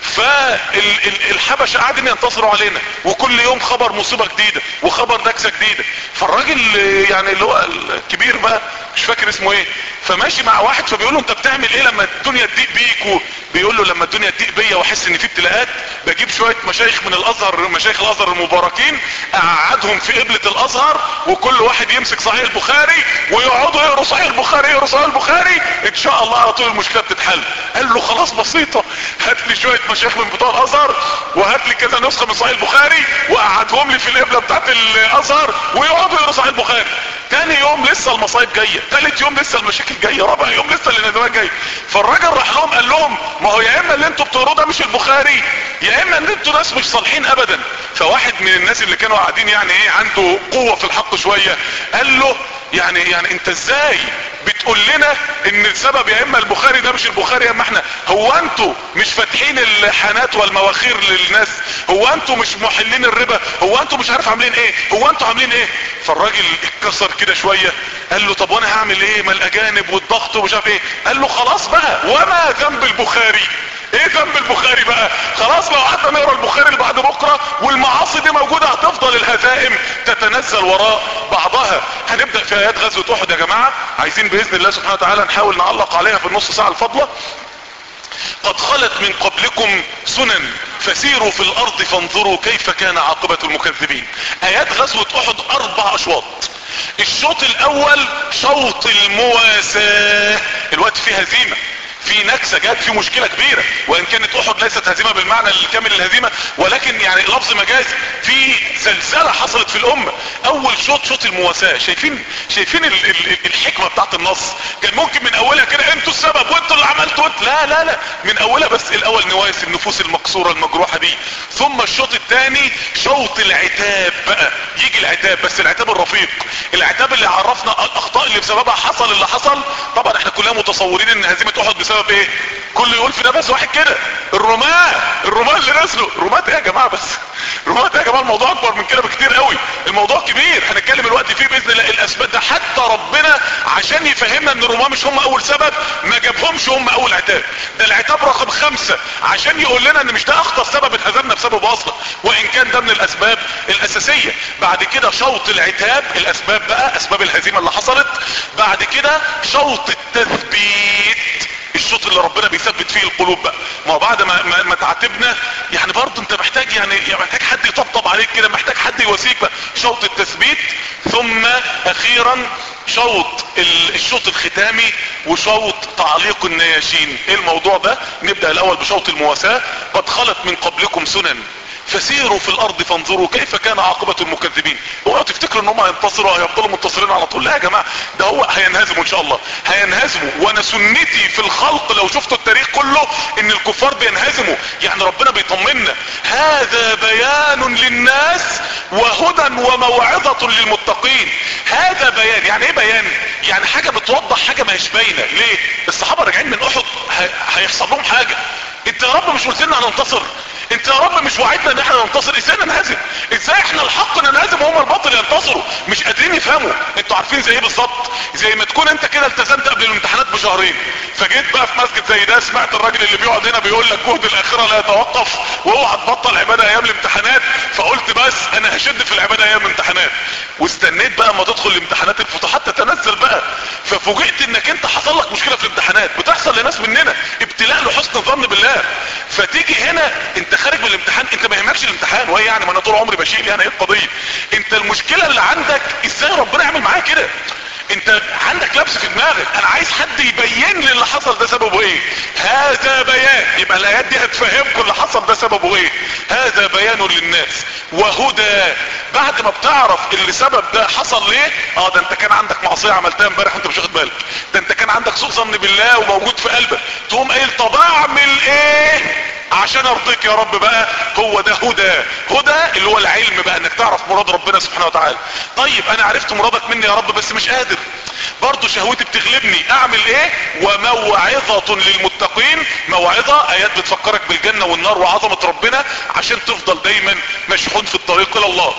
فالحبشة قاعدين ينتصروا علينا وكل يوم خبر مصيبة جديدة وخبر نكسة جديدة. فالراجل يعني اللي هو الكبير بقى مش فاكر اسمه ايه، فماشي مع واحد فبيقول له انت بتعمل ايه لما الدنيا تضيق بيك؟ بيقول له لما الدنيا تضيق بيا واحس ان في ابتلاءات بجيب شوية مشايخ من الازهر، مشايخ الازهر المباركين، اقعدهم في قبلة الازهر وكل واحد يمسك صحيح البخاري ويقعدوا يقروا صحيح البخاري يقروا صحيح البخاري، ان شاء الله على طول المشكلة بتتحل. قال له خلاص بسيطة، هات لي شوية مشايخ من بتوع الازهر وهات لي كذا نسخة من صحيح البخاري وقعدهم لي في القبلة بتاعت الازهر ويقعدوا يقروا صحيح البخاري. تاني يوم لسه المصايب جاية، تالت يوم لسه المشاكل جاية، رابع يوم لسه الندوات جاية. فالراجل راح لهم قال لهم ما هو يا اما اللي انتوا بتقروه ده مش البخاري يا اما ان انتوا ناس مش صالحين ابدا. فواحد من الناس اللي كانوا قاعدين يعني ايه عنده قوة في الحق شوية قال له يعني يعني انت ازاي بتقول لنا ان السبب يا اما البخاري ده مش البخاري يا اما احنا؟ هو انتوا مش فاتحين الحانات والمواخير للناس؟ هو انتوا مش محلين الربا؟ هو انتوا مش عارف عاملين ايه؟ هو انتوا عاملين ايه؟ فالراجل اتكسر كده شوية قال له طب وانا هعمل ايه؟ ما الاجانب والضغط ومش عارف ايه. قال له خلاص بقى وما ذنب البخاري؟ ايه ذنب البخاري بقى؟ خلاص لو قعدنا نقرا البخاري اللي بعد بكره والمعاصي دي موجوده هتفضل الهزائم تتنزل وراء بعضها. هنبدا في ايات غزوه احد يا جماعه، عايزين باذن الله سبحانه وتعالى نحاول نعلق عليها في النص ساعه الفاضله. قد خلت من قبلكم سنن فسيروا في الارض فانظروا كيف كان عاقبة المكذبين. ايات غزوة احد اربع اشواط. الشوط الاول شوط المواساة، الوقت فيه هزيمة، في نكسة جات، في مشكلة كبيرة، وان كانت احد ليست هزيمة بالمعنى الكامل للهزيمة ولكن يعني لفظ مجازي، في زلزلة حصلت في الامة. اول شوط شوط المواساة. شايفين شايفين ال ال الحكمة بتاعت النص؟ كان ممكن من اولها كده انتوا السبب وانتوا اللي عملتوا، لا لا لا، من اولها بس الاول نواسي النفوس المكسورة المجروحة دي. ثم الشوط الثاني شوط العتاب بقى، يجي العتاب بس العتاب الرفيق، العتاب اللي عرفنا الاخطاء اللي بسببها حصل اللي حصل. طبعا احنا كلنا متصورين ان هزيمة احد بسبب ايه؟ كل يقول في نفس واحد كده الرماة، الرماة اللي نزلوا. رماة ايه يا جماعة بس؟ رماة ايه يا جماعة؟ الموضوع اكبر من كده بكتير قوي، الموضوع كبير هنتكلم الوقت فيه باذن الله. الاسباب ده حتى ربنا عشان يفهمنا ان الرماة مش هم اول سبب ما جابهمش هم اول عتاب، ده العتاب رقم خمسة عشان يقول لنا ان مش ده اخطر سبب اتهزمنا بسببه اصلا، وان كان ده من الاسباب الاساسية. بعد كده شوط العتاب، الاسباب بقى اسباب الهزيمة اللي حصلت. بعد كده شوط التثبيت، الشوط اللي ربنا بيثبت فيه القلوب بقى. ما بعد ما, ما, ما تعاتبنا يعني برضه انت محتاج يعني, يعني محتاج حد يطبطب عليك كده، محتاج حد يواسيك بقى، شوط التثبيت. ثم اخيرا شوط الشوط الختامي وشوط تعليق النياشين. ايه الموضوع ده؟ نبدأ الاول بشوط المواساة. قد خلت من قبلكم سنن فسيروا في الارض فانظروا كيف كان عاقبة المكذبين. اوعوا تفتكروا ان هم هينتصروا هيفضلوا منتصرين على طول، لا يا جماعة، ده هو هينهزموا ان شاء الله، هينهزموا. وانا سنتي في الخلق لو شفتوا التاريخ كله ان الكفار بينهزموا، يعني ربنا بيطمنا هذا بيان للناس وهدى وموعظة للمتقين. هذا بيان، يعني ايه بيان؟ يعني حاجة بتوضح حاجة ما هيش باينة. ليه؟ الصحابة راجعين من احد هيحصل لهم حاجة. انت يا رب مش قلت لنا هننتصر؟ انت يا رب مش وعدنا ان احنا ننتصر، ازاي ننهزم؟ ازاي احنا الحق ننهزم وهم الباطل ينتصروا؟ مش قادرين يفهموا. انتوا عارفين زي ايه بالظبط؟ زي ما تكون انت كده التزمت قبل الامتحانات بشهرين، فجيت بقى في مسجد زي ده سمعت الراجل اللي بيقعد هنا بيقول لك جهد الاخره لا يتوقف، واوعى تبطل عباده ايام الامتحانات، فقلت بس انا هشد في العباده ايام الامتحانات، واستنيت بقى ما تدخل الامتحانات الفتوحات تتنزل بقى، ففوجئت انك انت حصل لك مشكله في الامتحانات، بتحصل لناس مننا ابتلاء لحسن الظن بالله. فتيجي هنا انت خارج من الامتحان، انت ما يهمكش الامتحان، وهي يعني ما انا طول عمري بشيل، يعني ايه القضيه؟ انت المشكله اللي عندك ازاي ربنا يعمل معايا كده؟ انت عندك لبس في دماغك، انا عايز حد يبين لي اللي حصل ده سببه ايه. هذا بيان، يبقى الايات دي هتفهمكم اللي حصل ده سببه ايه. هذا بيان للناس وهدى. بعد ما بتعرف اللي سبب ده حصل ليه، اه ده انت كان عندك معصيه عملتها امبارح وانت مش واخد بالك، ده انت كان عندك سوء ظن بالله وموجود في قلبك، تقوم قايل طب اعمل ايه عشان ارضيك يا رب بقى. هو ده هدى. هدى اللي هو العلم بقى، انك تعرف مراد ربنا سبحانه وتعالى. طيب انا عرفت مرادك مني يا رب بس مش قادر، برضو شهوتي بتغلبني، اعمل ايه؟ وموعظة للمتقين. موعظة ايات بتفكرك بالجنة والنار وعظمة ربنا عشان تفضل دايما مشحون في الطريق الى الله.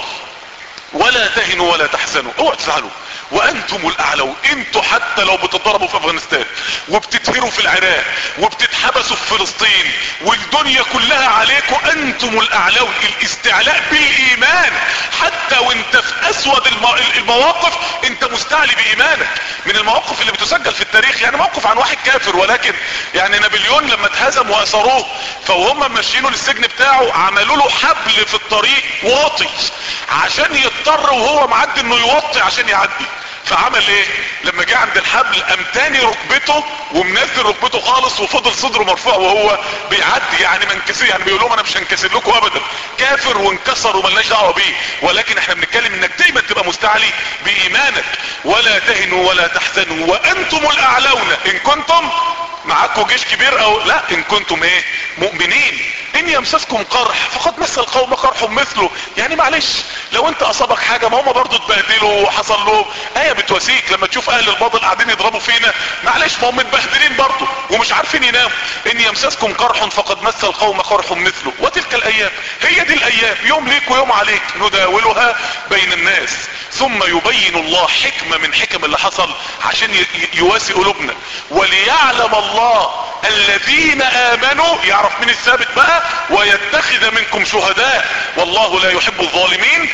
ولا تهنوا ولا تحزنوا، اوعوا تزعلوا وانتم الاعلون. انتوا حتى لو بتضربوا في افغانستان وبتتهروا في العراق وبتتحبسوا في فلسطين والدنيا كلها عليكم، انتم الاعلون. الاستعلاء بالايمان، حتى وانت في اسود المواقف انت مستعلي بايمانك. من المواقف اللي بتسجل في التاريخ، يعني موقف عن واحد كافر، ولكن يعني نابليون لما اتهزم واسروه فوهم ماشيينه للسجن بتاعه عملوا له حبل في الطريق واطي عشان يضطر وهو معدي انه يوطي عشان يعدي. فعمل ايه؟ لما جه عند الحبل قام تاني ركبته ومنزل ركبته خالص وفضل صدره مرفوع وهو بيعدي، يعني ما انكسر، يعني بيقول لهم انا مش هنكسر لكم ابدا. كافر وانكسر وملناش دعوه بيه، ولكن احنا بنتكلم انك دايما تبقى مستعلي بايمانك. ولا تهنوا ولا تحزنوا وانتم الاعلون ان كنتم معاكم جيش كبير او لا، ان كنتم ايه؟ مؤمنين. ان يمسسكم قرح فقد مس القوم قرح مثله. يعني معلش لو انت اصابك حاجه ما هم برضو اتبهدلوا وحصل لهم. ايه بتواسيك لما تشوف اهل الباطل قاعدين يضربوا فينا، معلش ما هم متبهدلين برضو ومش عارفين يناموا. ان يمسسكم قرح فقد مس القوم قرح مثله وتلك الايام. هي دي الايام، يوم ليك ويوم عليك، نداولها بين الناس. ثم يبين الله حكمة من حكم اللي حصل عشان يواسي قلوبنا. وليعلم الله الذين امنوا، يعرف من الثابت بقى، ويتخذ منكم شهداء والله لا يحب الظالمين.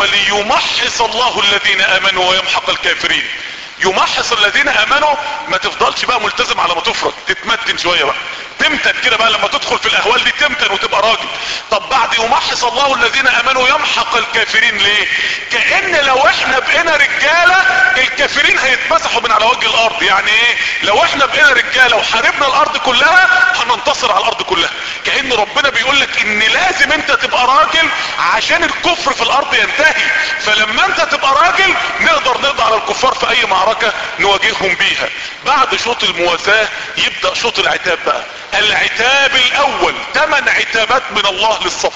وليمحص الله الذين امنوا ويمحق الكافرين. يمحص الذين امنوا، ما تفضلش بقى ملتزم على ما تفرج، تتمتن شوية بقى، تمتن كده بقى لما تدخل في الاهوال دي تمتن وتبقى راجل. طب بعد يمحص الله الذين امنوا يمحق الكافرين ليه؟ كأن لو احنا بقينا رجالة الكافرين هيتمسحوا من على وجه الارض. يعني ايه؟ لو احنا بقينا رجالة وحاربنا الارض كلها هننتصر على الارض كلها. كأن ربنا بيقول لك ان لازم انت تبقى راجل عشان الكفر في الارض ينتهي. فلما انت تبقى راجل نقدر نقضي على الكفار في اي معركة نواجههم بيها. بعد شوط المواساة يبدأ شوط العتاب بقى. العتاب الاول، ثمان عتابات من الله للصف.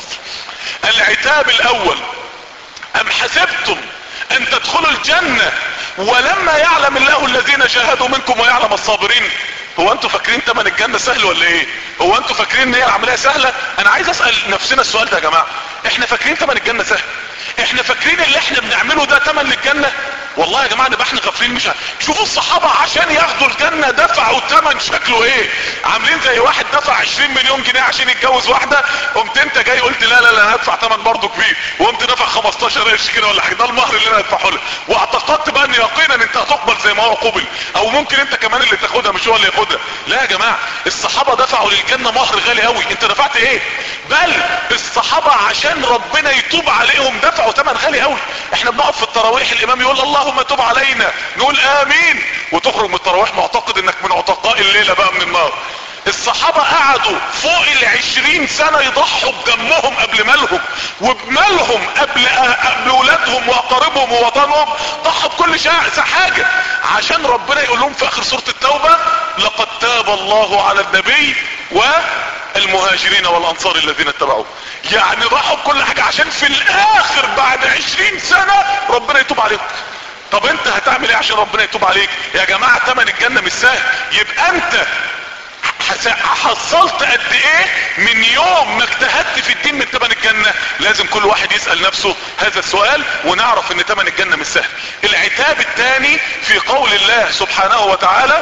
العتاب الاول: ام حسبتم ان تدخلوا الجنة ولما يعلم الله الذين جاهدوا منكم ويعلم الصابرين. هو انتوا فاكرين تمن الجنة سهل ولا ايه؟ هو انتوا فاكرين ان هي العملية سهلة؟ انا عايز اسأل نفسنا السؤال ده يا جماعة. احنا فاكرين تمن الجنة سهل؟ احنا فاكرين اللي احنا بنعمله ده تمن للجنة؟ والله يا جماعة نبقى احنا غافلين. مش ه... شوفوا الصحابة عشان ياخدوا الجنة دفعوا تمن شكله ايه. عاملين زي واحد دفع عشرين مليون جنيه عشان يتجوز واحدة، قمت انت جاي قلت لا لا لا انا هدفع تمن برضه كبير، وقمت دفع خمستاشر قرش كده ولا حاجة، ده المهر اللي انا هدفعه لك، واعتقدت بقى ان يقينا انت هتقبل زي ما هو قبل، او ممكن انت كمان اللي تاخدها مش هو اللي ياخدها. لا يا جماعة الصحابة دفعوا للجنة مهر غالي قوي. انت دفعت ايه؟ بل الصحابة عشان ربنا يتوب عليهم دفعوا تمن غالي قوي. احنا بنقف في التراويح الامام يقول اللهم تب علينا، نقول امين، وتخرج من التراويح معتقد انك من عتقاء الليلة بقى من النار. الصحابة قعدوا فوق العشرين سنة يضحوا بدمهم قبل مالهم وبمالهم قبل قبل ولادهم واقاربهم ووطنهم، ضحوا بكل حاجة عشان ربنا يقول لهم في اخر سورة التوبة لقد تاب الله على النبي والمهاجرين والانصار الذين اتبعوه. يعني ضحوا بكل حاجة عشان في الاخر بعد عشرين سنة ربنا يتوب عليهم. طب انت هتعمل ايه عشان ربنا يتوب عليك؟ يا جماعة تمن الجنة مش سهل. يبقى انت حصلت قد ايه من يوم ما اجتهدت في الدين من تمن الجنة؟ لازم كل واحد يسأل نفسه هذا السؤال ونعرف ان تمن الجنة مش سهل. العتاب الثاني في قول الله سبحانه وتعالى: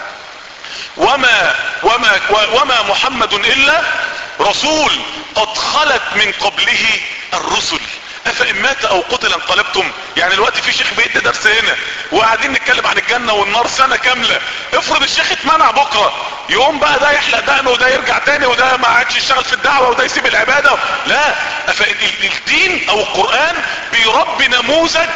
وما وما وما محمد الا رسول قد خلت من قبله الرسل افان مات او قتل انقلبتم. يعني الوقت في شيخ بيدي درس هنا وقاعدين نتكلم عن الجنة والنار سنة كاملة، افرض الشيخ اتمنع بكرة، يقوم بقى ده يحلق دقنه وده يرجع تاني وده ما عادش يشتغل في الدعوة وده يسيب العبادة. لا، الدين او القرآن بيربي نموذج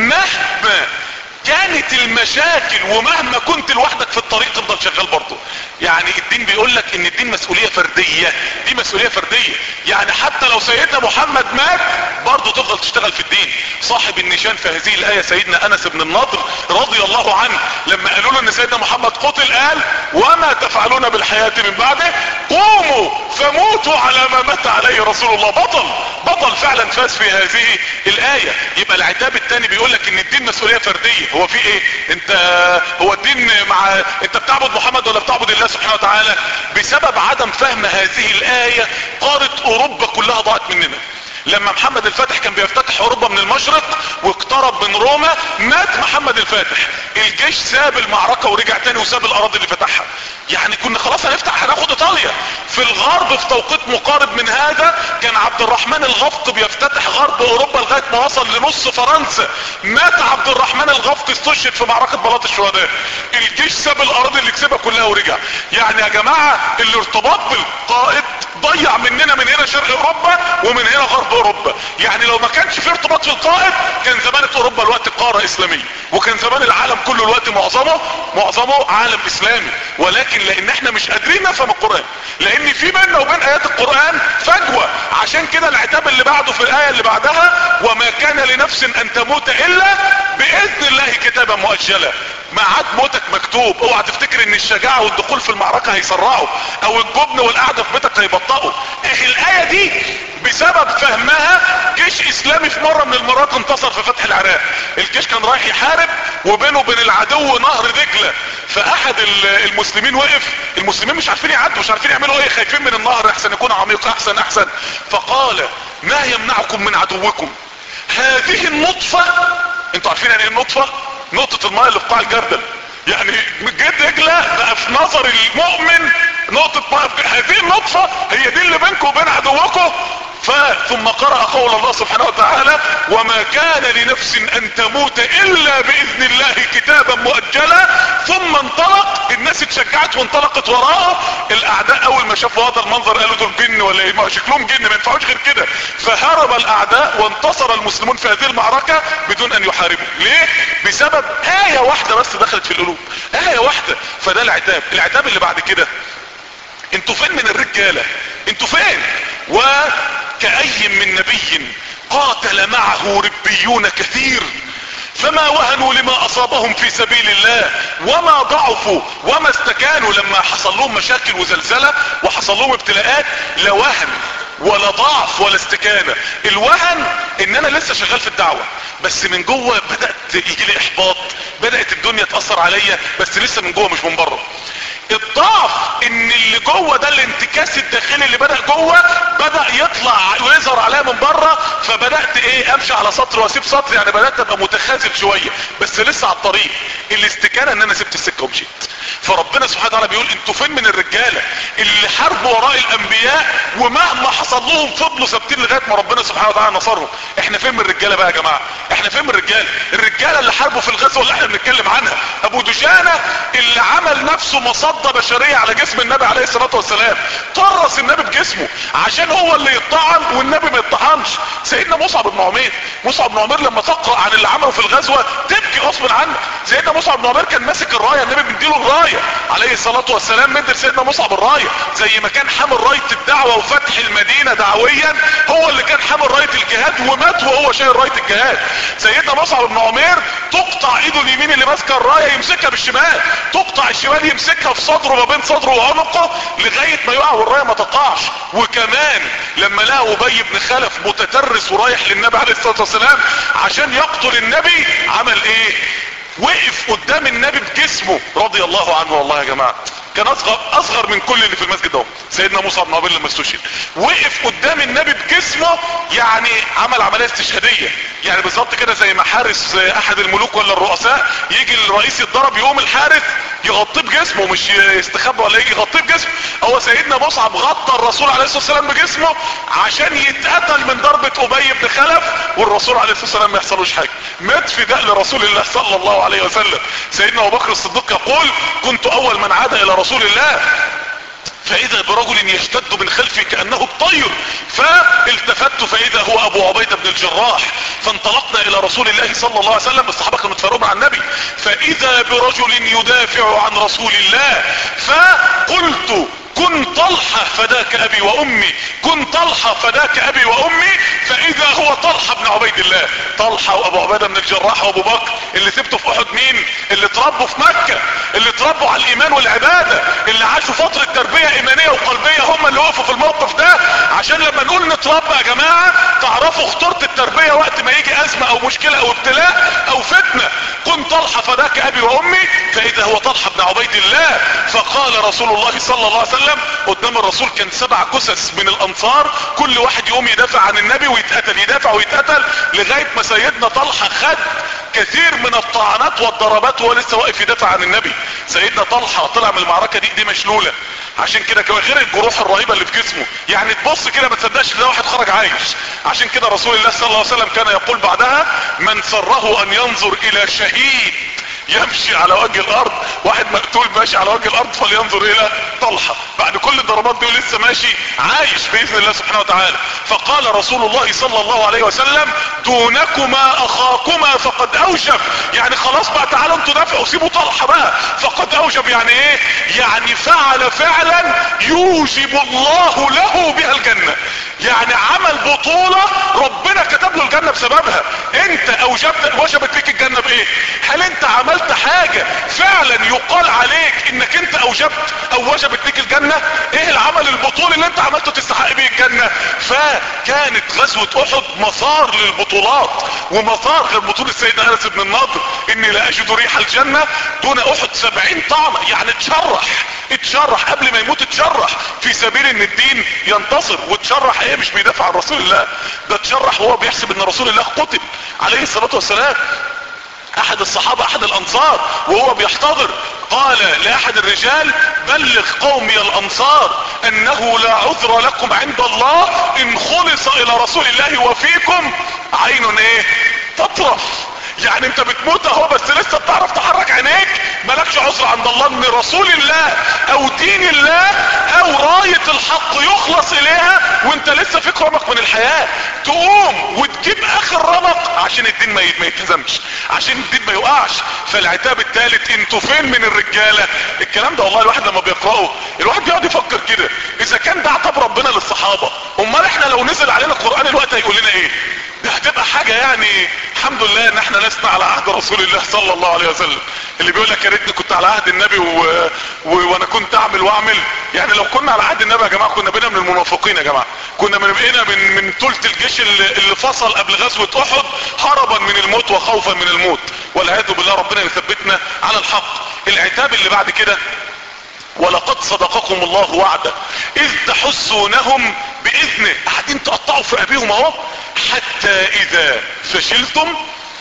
مهما كانت المشاكل ومهما كنت لوحدك في الطريق تفضل شغال برضه. يعني الدين بيقول لك ان الدين مسؤولية فردية، دي مسؤولية فردية. يعني حتى لو سيدنا محمد مات برضه تفضل تشتغل في الدين. صاحب النشان في هذه الآية سيدنا انس بن النضر رضي الله عنه، لما قالوا له ان سيدنا محمد قتل قال: وما تفعلون بالحياة من بعده قوموا فموتوا على ما مات عليه رسول الله. بطل بطل فعلا فاز في هذه الآية. يبقى العتاب الثاني بيقول لك ان الدين مسؤولية فردية. هو في ايه؟ انت هو الدين مع انت بتعبد محمد ولا بتعبد الله سبحانه وتعالى؟ بسبب عدم فهم هذه الآية قارة اوروبا كلها ضاعت مننا. لما محمد الفاتح كان بيفتتح اوروبا من المشرق واقترب من روما، مات محمد الفاتح، الجيش ساب المعركة ورجع تاني وساب الاراضي اللي فتحها. يعني كنا خلاص هنفتح هناخد ايطاليا. في الغرب في توقيت مقارب من هذا كان عبد الرحمن الغفق بيفتتح غرب اوروبا لغاية ما وصل لنص فرنسا. مات عبد الرحمن الغفق، استشهد في معركة بلاط الشهداء. الجيش ساب الاراضي اللي كسبها كلها ورجع. يعني يا جماعة الارتباط بالقائد ضيع مننا من هنا شرق اوروبا ومن هنا غرب اوروبا. يعني لو ما كانش في ارتباط في القائد كان زمان اوروبا الوقت قارة اسلامية، وكان زمان العالم كله الوقت معظمه معظمه عالم اسلامي. ولكن لان احنا مش قادرين نفهم القرآن، لان في بيننا وبين ايات القرآن فجوة. عشان كده العتاب اللي بعده في الاية اللي بعدها: وما كان لنفس ان تموت الا باذن الله كتابا مؤجلا. ميعاد موتك مكتوب. اوعى تفتكر ان الشجاعة والدخول في المعركة هيسرعوا او الجبن والقعدة في بيتك هيبطئوا. ايه الاية دي بسبب فهمها جيش اسلامي في مرة من المرات انتصر في فتح العراق. الجيش كان رايح يحارب وبينه وبين العدو نهر دجلة، فاحد المسلمين وقف. المسلمين مش عارفين يعدوا، مش عارفين يعملوا ايه، خايفين من النهر احسن يكون عميق، احسن احسن. فقال: ما يمنعكم من عدوكم هذه النطفة. انتوا عارفين يعني ايه النطفة؟ نقطة الماء اللي في قاع الجردل. يعني جد دجلة بقى في نظر المؤمن نقطة ماء. هذه النطفة هي دي اللي بينكم وبين عدوكم. ثم قرأ قول الله سبحانه وتعالى: وما كان لنفس ان تموت الا باذن الله كتابا مؤجلا. ثم انطلق، الناس اتشجعت وانطلقت وراءه. الاعداء اول ما شافوا هذا المنظر قالوا: دول جن ولا ايه؟ ما شكلهم جن، ما ينفعوش غير كده. فهرب الاعداء وانتصر المسلمون في هذه المعركة بدون ان يحاربوا. ليه؟ بسبب آية واحدة بس دخلت في القلوب، آية واحدة. فده العتاب. العتاب اللي بعد كده: انتوا فين من الرجالة؟ انتوا فين؟ وكأي من نبي قاتل معه ربيون كثير فما وهنوا لما اصابهم في سبيل الله وما ضعفوا وما استكانوا. لما حصل لهم مشاكل وزلزلة وحصل لهم ابتلاءات، لا وهن ولا ضعف ولا استكانة. الوهن ان انا لسه شغال في الدعوة بس من جوه بدأت يجي لي احباط، بدأت الدنيا تأثر عليا بس لسه من جوه مش من بره. الضعف ان اللي جوه ده الانتكاس الداخلي اللي بدأ جوه بدأ يطلع ويظهر عليا من بره، فبدأت ايه امشي على سطر واسيب سطر. يعني بدأت ابقى متخاذل شوية بس لسه على الطريق. الاستكانة ان انا سبت السكة ومشيت. فربنا سبحانه وتعالى بيقول: انتوا فين من الرجالة اللي حاربوا وراء الانبياء ومهما حصل لهم فضلوا ثابتين لغاية ما ربنا سبحانه وتعالى نصرهم؟ احنا فين من الرجالة بقى يا جماعة؟ احنا فين من الرجالة؟ الرجالة اللي حاربوا في الغزوة اللي احنا بنتكلم عنها. ابو دجانة اللي عمل نفسه مصدة بشرية على جسم النبي عليه الصلاة والسلام، طرس النبي بجسمه عشان هو اللي يطعن والنبي ما يطعنش. سيدنا مصعب بن عمير، مصعب بن عمير لما تقرأ عن اللي عمله في الغزوة تبكي غصب عنك. سيدنا مصعب بن عمير كان ماسك الراية، النبي بيديله الراية عليه الصلاة والسلام، مدر سيدنا مصعب الراية زي ما كان حامل راية الدعوة وفتح المدينة دعويا، هو اللي كان حامل راية الجهاد ومات وهو شايل راية الجهاد. سيدنا مصعب بن عمير تقطع ايده اليمين اللي ماسكه الراية يمسكها بالشمال، تقطع الشمال يمسكها في صدره ما بين صدره وعنقه لغاية ما يقع والراية ما تقعش. وكمان لما لقى ابي بن خلف متترس ورايح للنبي عليه الصلاة والسلام عشان يقتل النبي، عمل ايه؟ وقف قدام النبي بجسمه رضي الله عنه. والله يا جماعة كان اصغر اصغر من كل اللي في المسجد ده. سيدنا مصعب بن عمير لما استشهد وقف قدام النبي بجسمه، يعني عمل عمليه استشهاديه، يعني بالظبط كده زي ما حارس احد الملوك ولا الرؤساء يجي الرئيس يتضرب يقوم الحارس يغطيه بجسمه، مش يستخبى ولا يجي يغطيه بجسمه. هو سيدنا مصعب غطى الرسول عليه الصلاه والسلام بجسمه عشان يتقتل من ضربه ابي بن خلف، والرسول عليه الصلاه والسلام ما يحصلوش حاجه، مات فداء لرسول الله صلى الله عليه وسلم. سيدنا ابو بكر الصديق يقول كنت اول من عاد الى رسول الله فاذا برجل يشتد من خلفي كانه الطير، فالتفت فاذا هو ابو عبيدة بن الجراح، فانطلقنا الى رسول الله صلى الله عليه وسلم، الصحابه كانوا متفرقوا مع النبي، فاذا برجل يدافع عن رسول الله، فقلت كن طلحة فداك ابي وامي، كن طلحة فداك ابي وامي، فاذا هو طلحة بن عبيد الله. طلحة وابو عبيدة بن الجراح وابو بكر اللي سبته في احد، مين اللي اتربوا في مكة، اللي اتربوا على الايمان والعبادة، اللي عاشوا فترة تربية ايمانية وقلبية، هم اللي وقفوا في الموقف ده. عشان لما نقول نتربى يا جماعة تعرفوا خطورة التربية وقت ما يجي ازمة او مشكلة او ابتلاء او فتنة. كن طلحة فداك ابي وامي، فاذا هو طلحة بن عبيد الله. فقال رسول الله صلى الله عليه وسلم، قدام الرسول كان سبع جثث من الانصار، كل واحد يقوم يدافع عن النبي ويتقتل، يدافع ويتقتل، لغاية ما سيدنا طلحة خد كثير من الطعنات والضربات وهو لسه واقف يدافع عن النبي. سيدنا طلحة طلع من المعركة دي دي مشلولة، عشان كده غير الجروح الرهيبة اللي في جسمه، يعني تبص كده ما تصدقش ده واحد خرج عايش. عشان كده رسول الله صلى الله عليه وسلم كان يقول بعدها من سره ان ينظر الى شهيد يمشي على وجه الارض، واحد مقتول ماشي على وجه الارض فلينظر الى طلحة، بعد كل الضربات دي ولسه ماشي عايش باذن الله سبحانه وتعالى. فقال رسول الله صلى الله عليه وسلم دونكما اخاكما فقد اوجب، يعني خلاص بقى تعالوا انتوا دافعوا سيبوا طلحة بقى، فقد اوجب يعني ايه؟ يعني فعل فعلا يوجب الله له بها الجنة، يعني عمل بطولة ربنا كتب له الجنة بسببها. انت اوجبت وجبت لك الجنة بايه؟ هل انت عملت حاجة فعلا يقال عليك انك انت اوجبت او وجبت لك الجنة؟ ايه العمل البطولي اللي انت عملته تستحق بيه الجنة؟ فكانت غزوة احد مسار للبطولات ومسار غير بطولة سيدنا انس بن النضر، اني لا اجد ريح الجنة دون احد سبعين طعنة، يعني اتشرح اتشرح قبل ما يموت، اتشرح في سبيل ان الدين ينتصر. واتشرح ايه؟ مش بيدافع عن رسول الله، ده اتشرح وهو بيحسب ان رسول الله قتل عليه الصلاة والسلام. احد الصحابة احد الانصار وهو بيحتضر قال لاحد الرجال بلغ قومي الانصار انه لا عذر لكم عند الله ان خلص الى رسول الله وفيكم عين ايه تطرف، يعني انت بتموت اهو بس لسه بتعرف تحرك عينيك، مالكش عذر عند الله ان رسول الله او دين الله او راية الحق يخلص اليها وانت لسه فيك رمق من الحياة، تقوم وتجيب اخر رمق عشان الدين ما يتهزمش، عشان الدين ما يقعش. فالعتاب الثالث انتوا فين من الرجالة؟ الكلام ده والله الواحد لما بيقرأه الواحد بيقعد يفكر كده، اذا كان ده عتاب ربنا للصحابة، امال احنا لو نزل علينا القرآن الوقت هيقول لنا ايه؟ ده هتبقى حاجة يعني الحمد لله ان احنا لسنا على عهد رسول الله صلى الله عليه وسلم، اللي بيقول لك يا ريتني كنت على عهد النبي و... و... وانا كنت اعمل واعمل. يعني لو كنا على عهد النبي يا جماعة كنا بقينا من المنافقين يا جماعة، كنا بقينا من من ثلث الجيش اللي, اللي فصل قبل غزوة احد هربا من الموت وخوفا من الموت، والعياذ بالله ربنا يثبتنا على الحق. العتاب اللي بعد كده ولقد صدقكم الله وعده اذ تحسونهم باذنه، قاعدين تقطعوا في ابيهم اهو، حتى اذا فشلتم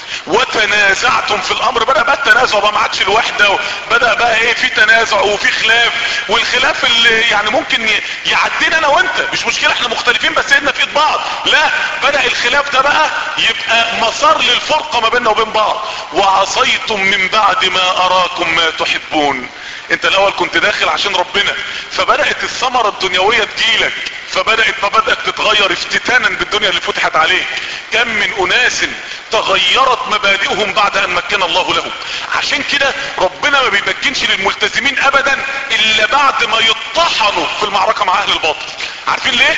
وتنازعتم في الامر، بدأ بقى التنازع بقى ما عادش الوحدة، بدأ بقى ايه في تنازع وفي خلاف، والخلاف اللي يعني ممكن يعدينا انا وانت مش مشكلة احنا مختلفين بس ايدنا في ايد بعض، لا بدأ الخلاف ده بقى يبقى مسار للفرقة ما بيننا وبين بعض. وعصيتم من بعد ما اراكم ما تحبون، انت الاول كنت داخل عشان ربنا فبدأت الثمرة الدنيوية تجيلك، فبدأت مبادئك تتغير افتتانا بالدنيا اللي فتحت عليك. كم من اناس تغيرت مبادئهم بعد ان مكن الله لهم. عشان كده ربنا ما بيمكنش للملتزمين ابدا الا بعد ما يطحنوا في المعركة مع اهل الباطل، عارفين ليه؟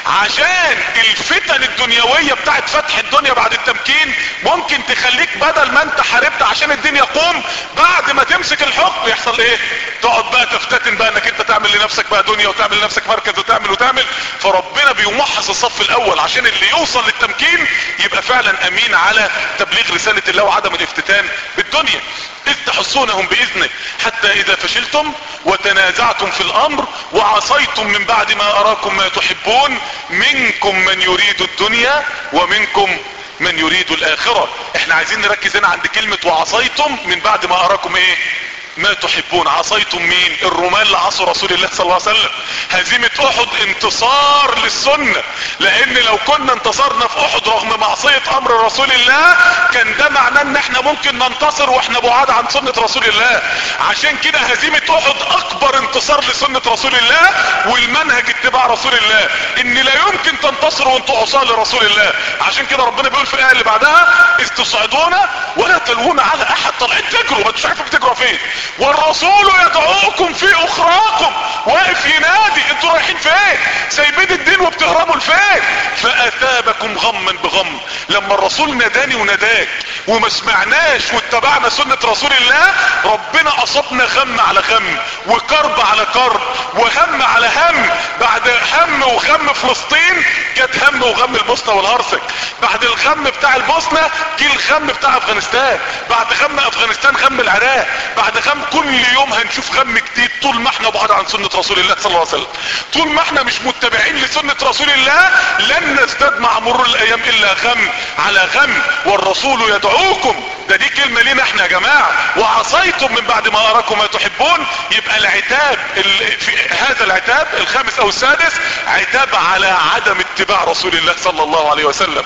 عشان الفتن الدنيوية بتاعت فتح الدنيا بعد التمكين ممكن تخليك بدل ما انت حاربت عشان الدين يقوم، بعد ما تمسك الحكم يحصل ايه؟ تقعد بقى تفتتن بقى انك انت تعمل لنفسك بقى دنيا وتعمل لنفسك مركز وتعمل وتعمل. فربنا بيمحص الصف الاول عشان اللي يوصل للتمكين يبقى فعلا امين على تبليغ رسالة الله وعدم الافتتان بالدنيا. اذ تحسونهم باذنه حتى اذا فشلتم وتنازعتم في الامر وعصيتم من بعد ما اراكم ما تحبون منكم من يريد الدنيا ومنكم من يريد الاخرة. احنا عايزين نركز هنا عند كلمة وعصيتم من بعد ما اراكم ايه؟ ما تحبون. عصيتم مين؟ الرومان اللي عصوا رسول الله صلى الله عليه وسلم. هزيمة احد انتصار للسنة، لان لو كنا انتصرنا في احد رغم معصية امر رسول الله كان ده معناه ان احنا ممكن ننتصر واحنا بعاد عن سنة رسول الله. عشان كده هزيمة احد اكبر انتصار لسنة رسول الله والمنهج اتباع رسول الله، ان لا يمكن تنتصروا وانتوا عصاة لرسول الله. عشان كده ربنا بيقول في الايه اللي بعدها اذ تصعدون ولا تلوون على احد. طالعين تجروا ما انتوش عارفين بتجروا فين، والرسول يدعوكم في اخراكم. واقف ينادي انتوا رايحين فين؟ سايبين الدين وبتهربوا لفين؟ فاثابكم غما بغم. لما الرسول ناداني وناداك وما سمعناش واتبعنا سنة رسول الله ربنا اصابنا غم على غم وكرب على كرب وهم على هم. بعد هم وغم فلسطين جت هم وغم البوسنة والهرسك. بعد الغم بتاع البوسنة جه الغم بتاع افغانستان. بعد غم افغانستان غم العراق. بعد غم كل يوم هنشوف غم جديد طول ما احنا بعاد عن سنة رسول الله صلى الله عليه وسلم. طول ما احنا مش متبعين لسنة رسول الله لن نزداد مع مرور الايام الا غم على غم. والرسول يدعوكم، ده دي كلمة لينا احنا يا جماعة. وعصيتم من بعد ما اراكم ما تحبون. يبقى العتاب في هذا العتاب الخامس او السادس عتاب على عدم اتباع رسول الله صلى الله عليه وسلم.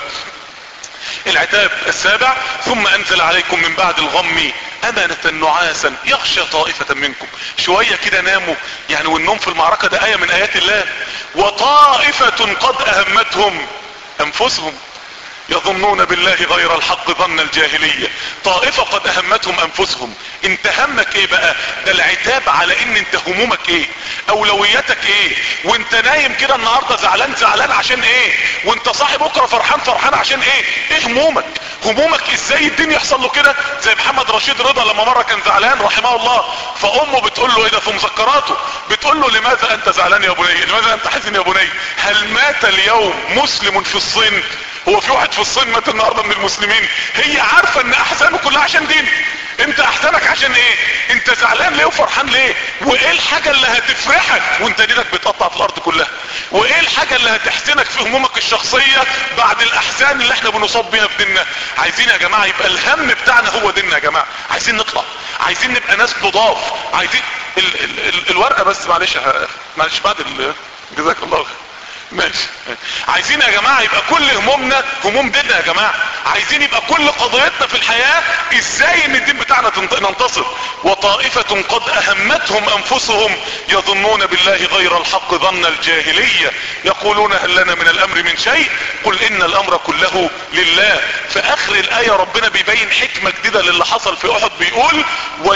العتاب السابع ثم انزل عليكم من بعد الغم امنة نعاسا يغشى طائفة منكم. شوية كده ناموا يعني، والنوم في المعركة ده اية من ايات الله. وطائفة قد اهمتهم انفسهم يظنون بالله غير الحق ظن الجاهلية. طائفة قد اهمتهم انفسهم. انت همك ايه بقى؟ ده العتاب على ان انت همومك ايه، اولوياتك ايه، وانت نايم كده النهاردة زعلان زعلان عشان ايه، وانت صاحي بكرة فرحان فرحان عشان ايه. ايه همومك؟ همومك ازاي الدين يحصل له كده؟ زي محمد رشيد رضا لما مرة كان زعلان رحمه الله، فامه بتقول له ايه ده في مذكراته، بتقول له لماذا انت زعلان يا بني، لماذا انت حزين يا بني، هل مات اليوم مسلم في الصين؟ هو في واحد في الصين مات النهارده من المسلمين؟ هي عارفه ان احزانه كلها عشان دين. انت احزانك عشان ايه؟ انت زعلان ليه وفرحان ليه؟ وايه الحاجه اللي هتفرحك وانت دينك بيتقطع في الارض كلها؟ وايه الحاجه اللي هتحزنك في همومك الشخصيه بعد الاحزان اللي احنا بنصاب بيها في ديننا؟ عايزين يا جماعه يبقى الهم بتاعنا هو ديننا يا جماعه. عايزين نطلع، عايزين نبقى ناس نضاف، عايزين ال ال ال الورقه بس معلش معلش بعد جزاك الله خير ماشي. عايزين يا جماعة يبقى كل همومنا هموم ديننا يا جماعة. عايزين يبقى كل قضيتنا في الحياة ازاي ان الدين بتاعنا ننتصر. وطائفة قد اهمتهم انفسهم يظنون بالله غير الحق ظن الجاهلية يقولون هل لنا من الامر من شيء قل ان الامر كله لله. في اخر الاية ربنا بيبين حكمة جديدة للي حصل في احد، بيقول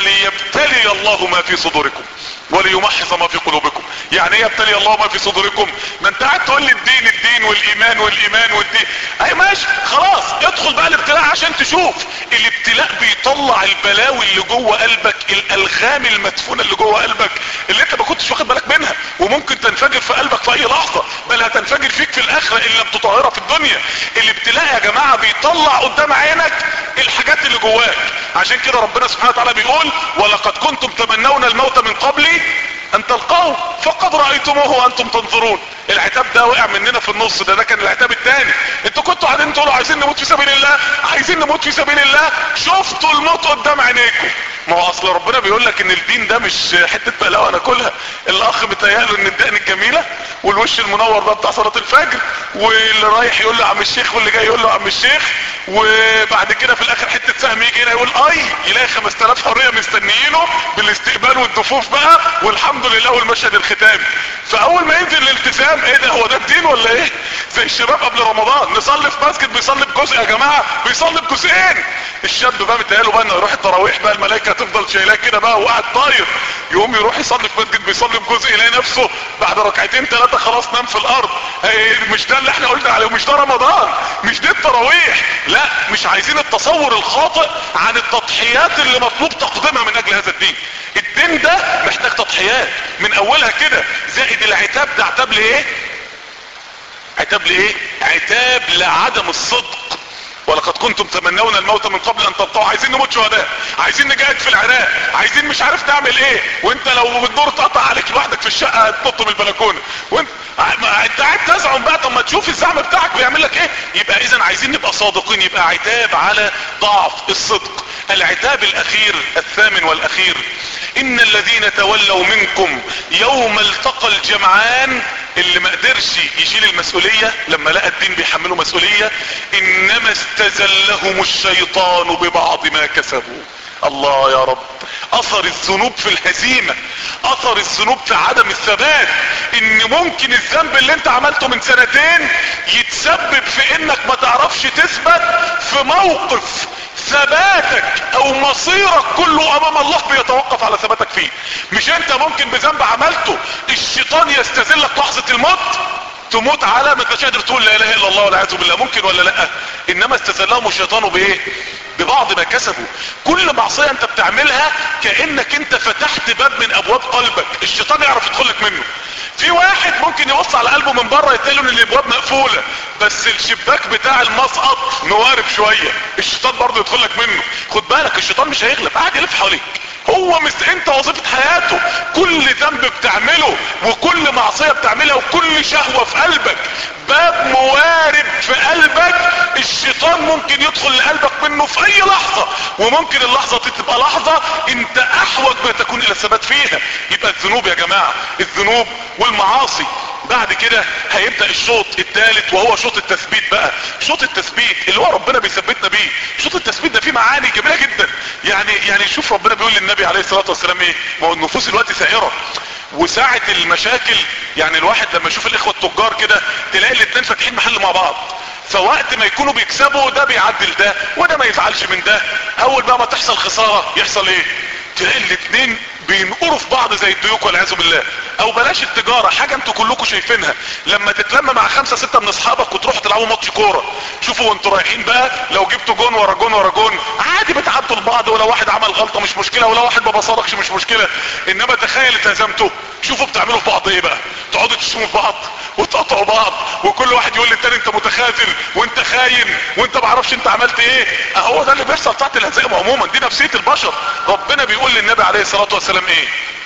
وليبتلي الله ما في صدوركم وليمحص ما في قلوبكم. يعني ايه يبتلي الله ما في صدوركم؟ ما انت قاعد تقول لي الدين الدين والايمان والايمان والدين، اي ماشي خلاص ادخل بقى الابتلاء عشان تشوف. الابتلاء بيطلع البلاوي اللي جوه قلبك، الالغام المدفونة اللي جوه قلبك اللي انت ما كنتش واخد بالك منها، وممكن تنفجر في قلبك في اي لحظة، بل هتنفجر فيك في الاخرة ان لم تطهرها في الدنيا. الابتلاء يا جماعة بيطلع قدام عينك الحاجات اللي جواك. عشان كده ربنا سبحانه وتعالى بيقول ولقد كنتم تمنون الموت من قبل ان تلقوه فقد رأيتموه وانتم تنظرون. العتاب ده وقع مننا في النص، ده ده كان العتاب الثاني. انتوا كنتوا قاعدين تقولوا عايزين نموت في سبيل الله، عايزين نموت في سبيل الله، شفتوا الموت قدام عينيكم. ما هو اصل ربنا بيقول لك ان الدين ده مش حته بلاوه انا كلها. الاخ متهيأله ان الدقن الجميله والوش المنور ده بتاع صلاه الفجر، واللي رايح يقول له عم الشيخ واللي جاي يقول له عم الشيخ، وبعد كده في الاخر حته سهم يجي هنا يقول اي يلاقي خمسة آلاف حريه مستنيينه بالاستقبال والدفوف بقى والحمد لله والمشهد الختامي. فاول ما ينزل الالتزام ايه ده، هو ده الدين ولا ايه؟ زي الشباب قبل رمضان نصلي في مسجد بيصلي بجزء يا جماعه، بيصلي بجزئين. الشاب بقى متهيأله بقى انه يروح التراويح بقى الملائكة تفضل شايلاه كده بقى وقاعد طاير، يقوم يروح يصلي في مسجد بيصلي بجزء يلاقي نفسه بعد ركعتين ثلاثة خلاص نام في الارض. مش ده اللي احنا قلنا عليه، مش ده رمضان، مش ده التراويح. لا، مش عايزين التصور الخاطئ عن التضحيات اللي مطلوب تقديمها من اجل هذا الدين. الدين ده محتاج تضحيات من اولها كده، زائد العتاب. ده عتاب لايه؟ عتاب لايه؟ عتاب لعدم الصدق. ولقد كنتم تمنون الموت من قبل ان تلقوا. عايزين نموت شهداء، عايزين نجاهد في العراق، عايزين مش عارف تعمل ايه، وانت لو الدور تقطع عليك لوحدك في الشقه تنط من البلكونه، وانت انت قاعد تزعم بقى. طب ما تشوف الزعم بتاعك بيعمل لك ايه. يبقى اذا عايزين نبقى صادقين، يبقى عتاب على ضعف الصدق. العتاب الاخير الثامن والاخير: ان الذين تولوا منكم يوم التقى الجمعان، اللي ما قدرش يشيل المسؤولية لما لقى الدين بيحمله مسؤولية، انما استزلهم الشيطان ببعض ما كسبوا. الله يا رب، اثر الذنوب في الهزيمة، اثر الذنوب في عدم الثبات. ان ممكن الذنب اللي انت عملته من سنتين يتسبب في انك ما تعرفش تثبت في موقف ثباتك او مصيرك كله امام الله بيتوقف على ثباتك فيه. مش انت ممكن بذنب عملته الشيطان يستذلك لحظة الموت، تموت على ما انتش قادر تقول لا اله الا الله والعياذ بالله، ممكن ولا لا؟ انما استذلهم الشيطان بايه؟ ببعض ما كسبوا. كل معصية انت بتعملها كأنك انت فتحت باب من ابواب قلبك الشيطان يعرف يدخلك منه. في واحد ممكن يبص على قلبه من بره يتقال ان الابواب مقفولة، بس الشباك بتاع المسقط موارب شوية، الشيطان برضه يدخلك منه. خد بالك الشيطان مش هيغلب، قاعد يلف حواليك. هو مش انت وظيفة حياته، كل ذنب بتعمله وكل معصية بتعملها وكل شهوة في قلبك باب موارب في قلبك، الشيطان ممكن يدخل لقلبك منه في اي لحظة، وممكن اللحظة تبقى لحظة انت احوج ما تكون الى الثبات فيها. يبقى الذنوب يا جماعة، الذنوب والمعاصي. بعد كده هيبدأ الشوط الثالث وهو شوط التثبيت بقى. شوط التثبيت اللي هو ربنا بيثبتنا بيه. شوط التثبيت ده فيه معاني جميلة جدا. يعني يعني شوف ربنا بيقول للنبي عليه الصلاة والسلام ايه؟ ما هو النفوس الوقت ثائرة، وساعة المشاكل يعني الواحد لما يشوف الاخوة التجار كده تلاقي الاتنين فاتحين محل مع بعض، فوقت ما يكونوا بيكسبوا ده بيعدل ده وده ما يفعلش من ده. اول بقى ما تحصل خسارة يحصل ايه؟ تلاقي الاتنين بينقروا في بعض زي الديوك والعياذ بالله. او بلاش التجارة، حاجة انتوا كلكم شايفينها، لما تتلم مع خمسة ستة من اصحابك وتروحوا تلعبوا ماتش كورة، شوفوا وانتوا رايحين بقى لو جبتوا جون ورا جون ورا جون عادي بتعدوا لبعض، ولو واحد عمل غلطة مش مشكلة، ولو واحد ما بصركش مش مشكلة. انما تخيل اتهزمتوا، شوفوا بتعملوا في بعض ايه بقى؟ تقعدوا تشتموا في بعض وتقطعوا بعض، وكل واحد يقول للتاني انت متخاذل وانت خاين وانت معرفش انت عملت ايه. هو ده اللي بيحصل تحت الهزائم عموما، دي نفسية البشر. ربنا بيقول للنبي عليه الصلاة والسلام ايه؟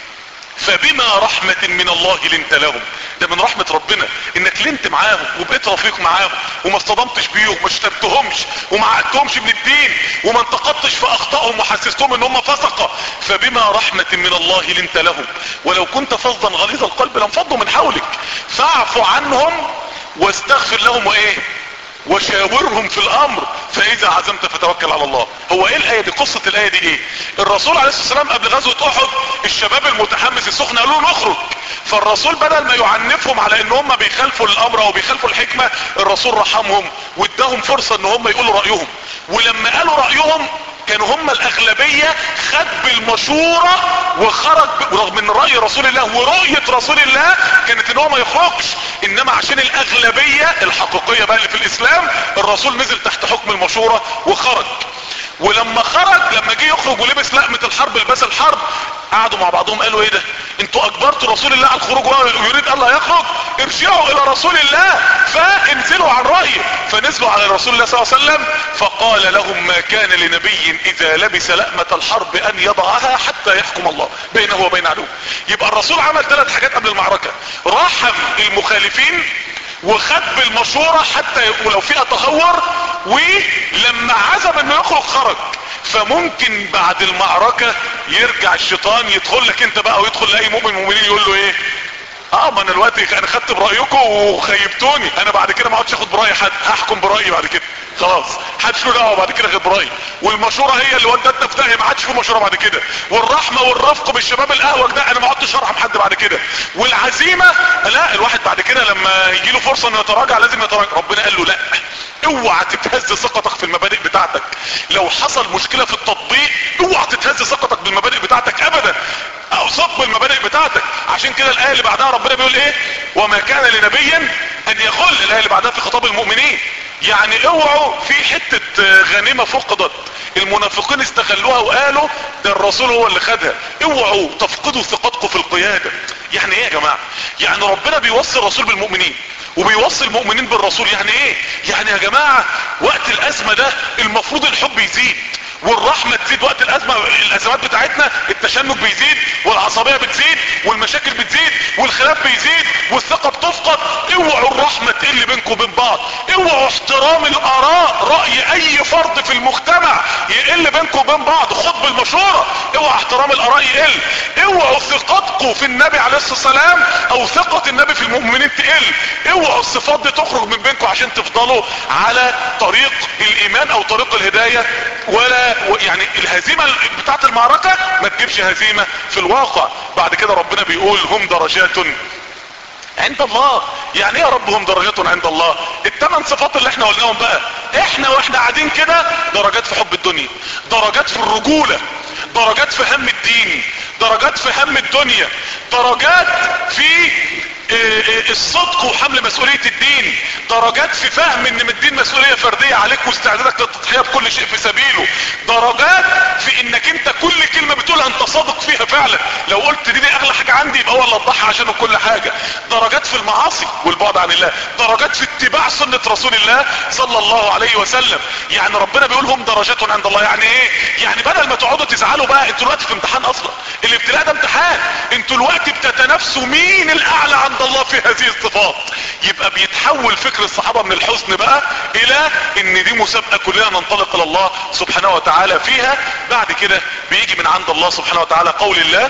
فبما رحمة من الله لنت لهم. ده من رحمة ربنا انك لنت معاهم وبقيت رفيق معاهم وما اصطدمتش بيهم وما شتمتهمش وما عقدتهمش من الدين وما انتقدتش في اخطائهم وحسستهم ان هم فسقة. فبما رحمة من الله لنت لهم ولو كنت فظا غليظ القلب لانفضوا من حولك فاعف عنهم واستغفر لهم وايه وشاورهم في الامر فاذا عزمت فتوكل على الله. هو ايه الايه دي؟ قصة الايه دي ايه؟ الرسول عليه الصلاة والسلام قبل غزوة احد الشباب المتحمس السخن قالوا له نخرج، فالرسول بدل ما يعنفهم على ان هم بيخالفوا الامر او بيخالفوا الحكمة، الرسول رحمهم واداهم فرصة ان هم يقولوا رأيهم. ولما قالوا رأيهم كانوا هم الاغلبية، خد بالمشورة وخرج رغم ان رأي رسول الله ورؤية رسول الله كانت ان هو ما يخرجش، انما عشان الاغلبية الحقيقية بقى اللي في الاسلام الرسول نزل تحت حكم المشورة وخرج. ولما خرج لما جه يخرج ولبس لقمة الحرب لباس الحرب قعدوا مع بعضهم قالوا ايه ده؟ انتوا اجبرتوا رسول الله على الخروج ويريد الله يخرج، ارجعوا الى رسول الله فانزلوا عن رأيه. فنزلوا على رسول الله صلى الله عليه وسلم فقال لهم ما كان لنبي اذا لبس لقمة الحرب ان يضعها حتى يحكم الله بينه وبين عدوه. يبقى الرسول عمل ثلاث حاجات قبل المعركة: رحم المخالفين وخد بالمشورة حتى ولو فيها تهور، ولما عزم انه يخرج خرج. فممكن بعد المعركة يرجع الشيطان يدخل لك انت بقى ويدخل لاي مؤمن مؤمنين يقول له ايه؟ اه ما انا دلوقتي انا خدت برأيكم وخيبتوني، انا بعد كده ما عادش اخد برأي حد، هحكم برأيي بعد كده خلاص، حدش له دعوه بعد كده غير برأيي. والمشوره هي اللي ودتنا في داهيه، ما عادش في مشوره بعد كده. والرحمه والرفق بالشباب الاهوج ده انا ما عدتش ارحم حد بعد كده. والعزيمه لا، الواحد بعد كده لما يجي له فرصه انه يتراجع لازم يتراجع. ربنا قال له لا، اوعى تتهز ثقتك في المبادئ بتاعتك. لو حصل مشكلة في التطبيق اوعى تتهز ثقتك بالمبادئ بتاعتك ابدا، او ثق بالمبادئ بتاعتك. عشان كده الايه اللي بعدها ربنا بيقول ايه؟ وما كان لنبيا ان يخل. الايه اللي بعدها في خطاب المؤمنين. يعني اوعوا في حتة غنيمة فقدت المنافقين استغلوها وقالوا ده الرسول هو اللي خدها. اوعوا تفقدوا ثقتكم في القيادة. يعني ايه يا جماعة؟ يعني ربنا بيوصي الرسول بالمؤمنين وبيوصي المؤمنين بالرسول. يعني ايه؟ يعني يا جماعة وقت الازمة ده المفروض الحب يزيد والرحمة تزيد. وقت الازمة الازمات بتاعتنا التشنج بيزيد والعصبية بتزيد والمشاكل بتزيد والخلاف بيزيد والثقة بتفقد. اوعوا الرحمة تقل بينكم وبين بعض. اوعوا احترام الاراء، رأي اي فرد في المجتمع يقل بينكم وبين بعض. خد بالمشورة. اوعوا احترام الاراء يقل. اوعوا ثقتكم في النبي عليه الصلاة والسلام او ثقة النبي في المؤمنين تقل. اوعوا الصفات دي تخرج من بينكم عشان تفضلوا على طريق الايمان او طريق الهداية. ولا يعني الهزيمة بتاعت المعركة ما تجيبش هزيمة في الواقع. بعد كده ربنا بيقول هم درجات عند الله. يعني ايه يا رب هم درجات عند الله؟ الثمان صفات اللي احنا قلناهم بقى، احنا واحنا قاعدين كده درجات في حب الدنيا، درجات في الرجولة، درجات في هم الدين، درجات في هم الدنيا، درجات في الصدق وحمل مسؤولية الدين، درجات في فهم ان الدين مسؤولية فردية عليك واستعدادك للتضحية بكل شيء في سبيله، درجات في انك انت كل كلمة بتقولها انت صادق فيها فعلا. لو قلت دي, دي اغلى حاجة عندي يبقى هو اللي اضحى عشانه كل حاجة. درجات في المعاصي والبعد عن الله، درجات في اتباع سنة رسول الله صلى الله عليه وسلم. يعني ربنا بيقول هم درجات عند الله. يعني ايه؟ يعني بدل ما تقعدوا تزعلوا بقى، انتوا دلوقتي في امتحان اصلا، الابتلاء ده امتحان، انتوا دلوقتي بتتنافسوا مين الاعلى عند الله في هذه الصفات. يبقى بيتحول فكر الصحابة من الحزن بقى الى ان دي مسابقة كلنا ننطلق الى الله سبحانه وتعالى فيها. بعد كده بيجي من عند الله سبحانه وتعالى قول الله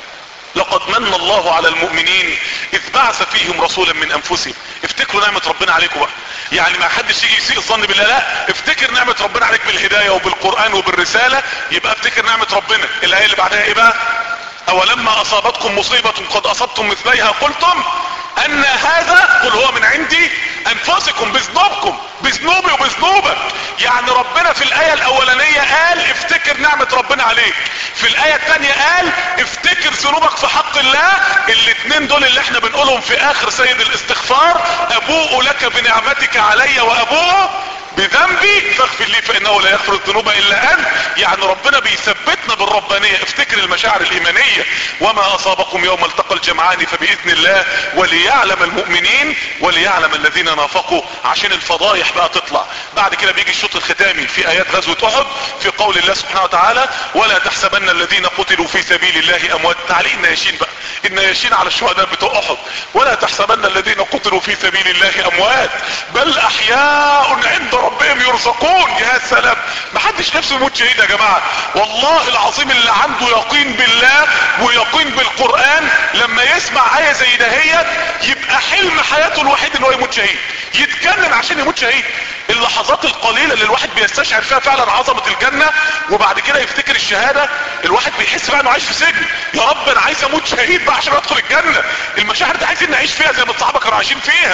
لقد من الله على المؤمنين اذ بعث فيهم رسولا من انفسهم. افتكروا نعمة ربنا عليكم بقى. يعني ما حدش يجي يسيء الظن بالله، لا، افتكر نعمة ربنا عليك بالهداية وبالقرآن وبالرسالة. يبقى افتكر نعمة ربنا. الايه اللي بعدها ايه بقى؟ اولما اصابتكم مصيبة قد اصبتم مثليها قلتم ان هذا قل هو من عندي انفسكم بذنوبكم، بذنوبي وبذنوبك. يعني ربنا في الاية الاولانية قال افتكر نعمة ربنا عليك، في الاية الثانية قال افتكر ذنوبك في حق الله. الاتنين دول اللي احنا بنقولهم في اخر سيد الاستغفار، ابوء لك بنعمتك علي وابوء بذنبي فاغفر لي فانه لا يغفر الذنوب الا انت. يعني ربنا بيثبتنا بالربانية. افتكر المشاعر الايمانية. وما اصابكم يوم التقى الجمعان فباذن الله وليعلم المؤمنين وليعلم الذين نافقوا، عشان الفضايح بقى تطلع. بعد كده بيجي الشوط الختامي في ايات غزوة احد في قول الله سبحانه وتعالى ولا تحسبن الذين قتلوا في سبيل الله اموات. تعالي النياشين بقى، النياشين على الشهداء بتوع احد. ولا تحسبن الذين قتلوا في سبيل الله اموات بل احياء عند ربهم يرزقون. يا سلام، محدش نفسه يموت شهيد يا جماعة. والله العظيم اللي عنده يقين بالله ويقين بالقرآن لما يسمع آية زي دهيت يبقى حلم حياته الوحيد انه يموت شهيد، يتجنن عشان يموت شهيد. اللحظات القليلة اللي الواحد بيستشعر فيها فعلا عظمة الجنة وبعد كده يفتكر الشهادة، الواحد بيحس بقى انه عايش في سجن. يا رب انا عايز اموت شهيد بقى عشان ادخل الجنة. المشاعر دي عايزين نعيش فيها زي ما الصحابة كانوا عايشين فيها.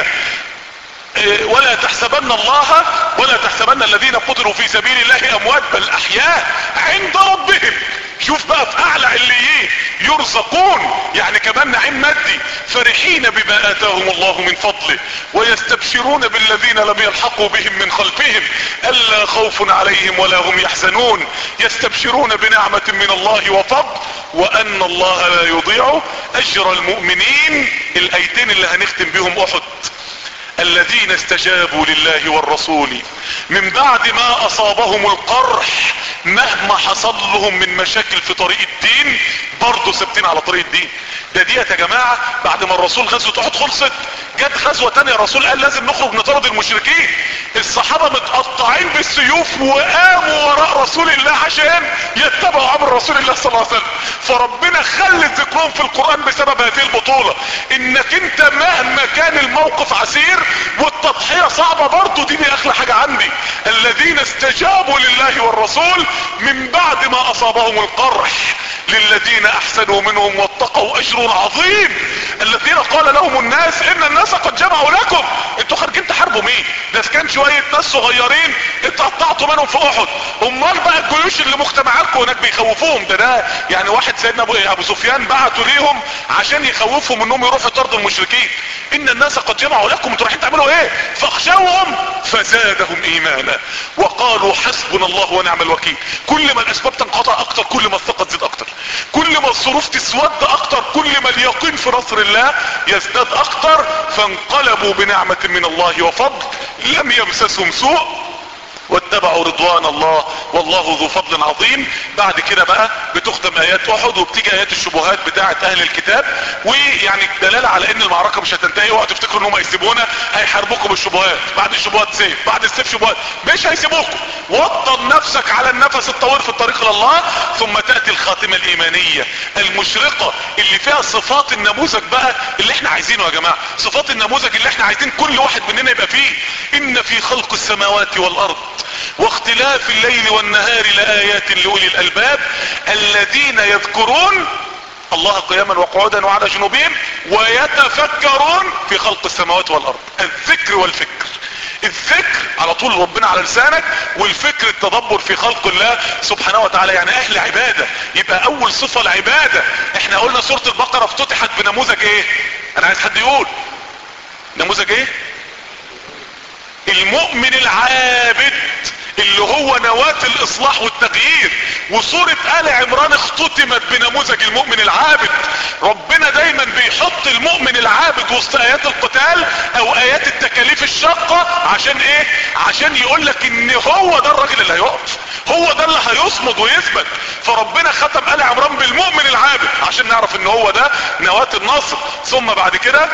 ولا تحسبن الله ولا تحسبن الذين قتلوا في سبيل الله اموات بل احياء عند ربهم. شوف بقى في اعلى عليين يرزقون، يعني كمان نعيم مادي. فرحين بما اتاهم الله من فضله ويستبشرون بالذين لم يلحقوا بهم من خلفهم الا خوف عليهم ولا هم يحزنون يستبشرون بنعمة من الله وفضل وان الله لا يضيع اجر المؤمنين. الايتين اللي هنختم بهم احد، الذين استجابوا لله والرسول من بعد ما اصابهم القرح مهما حصل لهم من مشاكل في طريق الدين برضو ثابتين على طريق الدين. ده ديت يا جماعة بعد ما الرسول غزوة احد خلصت جت غزوة تانية الرسول قال لازم نخرج نطرد المشركين. الصحابة متقطعين بالسيوف وقاموا وراء رسول الله عشان يتبعوا امر رسول الله صلى الله عليه وسلم. فربنا خلت ذكرهم في القرآن بسبب هذه البطولة، انك انت مهما كان الموقف عسير والتضحية صعبة برضو دي دي اغلى حاجة عندي. الذين استجابوا لله والرسول من بعد ما اصابهم القرح للذين احسنوا منهم واتقوا اجر عظيم. الذين قال لهم الناس ان الناس قد جمعوا لكم. انتوا خارجين تحاربوا مين؟ ده كان شوية ناس صغيرين اتقطعتوا منهم في احد، امال بقى الجيوش اللي مجتمعاتكم هناك بيخوفوهم. ده ده يعني واحد سيدنا ابو, ابو سفيان بعتوا ليهم عشان يخوفهم انهم يروحوا يطردوا المشركين. ان الناس قد جمعوا لكم، انتوا رايحين تعملوا ايه؟ فاخشوهم فزادهم ايمانا وقالوا حسبنا الله ونعم الوكيل. كل ما الاسباب تنقطع اكتر كل ما الثقة تزيد اكتر، كل ما الظروف تسود اكتر كل ما اليقين في نصر الله يزداد اكتر. فانقلبوا بنعمة من الله وفضل لم يمسسهم سوء واتبعوا رضوان الله والله ذو فضل عظيم. بعد كده بقى بتختم ايات احد وبتيجي ايات الشبهات بتاعه اهل الكتاب، ويعني دلالة على ان المعركة مش هتنتهي. اوعوا تفتكروا ان هم هيسيبونا، هيحاربوكم بالشبهات، بعد الشبهات سيف، بعد السيف شبهات، مش هيسيبوكم. وطن نفسك على النفس الطويل في الطريق الى الله. ثم تأتي الخاتمة الايمانية المشرقة اللي فيها صفات النموذج بقى اللي احنا عايزينه يا جماعة، صفات النموذج اللي احنا عايزين كل واحد مننا يبقى فيه. ان في خلق السماوات والارض واختلاف الليل والنهار لآيات لأولي الألباب الذين يذكرون الله قياما وقعودا وعلى جنوبهم ويتفكرون في خلق السماوات والأرض. الذكر والفكر، الذكر على طول ربنا على لسانك، والفكر التدبر في خلق الله سبحانه وتعالى. يعني اهل عبادة، يبقى اول صفة العبادة. احنا قلنا سورة البقرة افتتحت بنموذج ايه؟ انا عايز حد يقول نموذج ايه؟ المؤمن العابد اللي هو نواة الاصلاح والتغيير. وسورة آل عمران اختتمت بنموذج المؤمن العابد. ربنا دايما بيحط المؤمن العابد وسط ايات القتال او ايات التكاليف الشاقة عشان ايه؟ عشان يقولك ان هو ده الراجل اللي هيقف، هو ده اللي هيصمد ويثبت. فربنا ختم آل عمران بالمؤمن العابد عشان نعرف ان هو ده نواة النصر. ثم بعد كده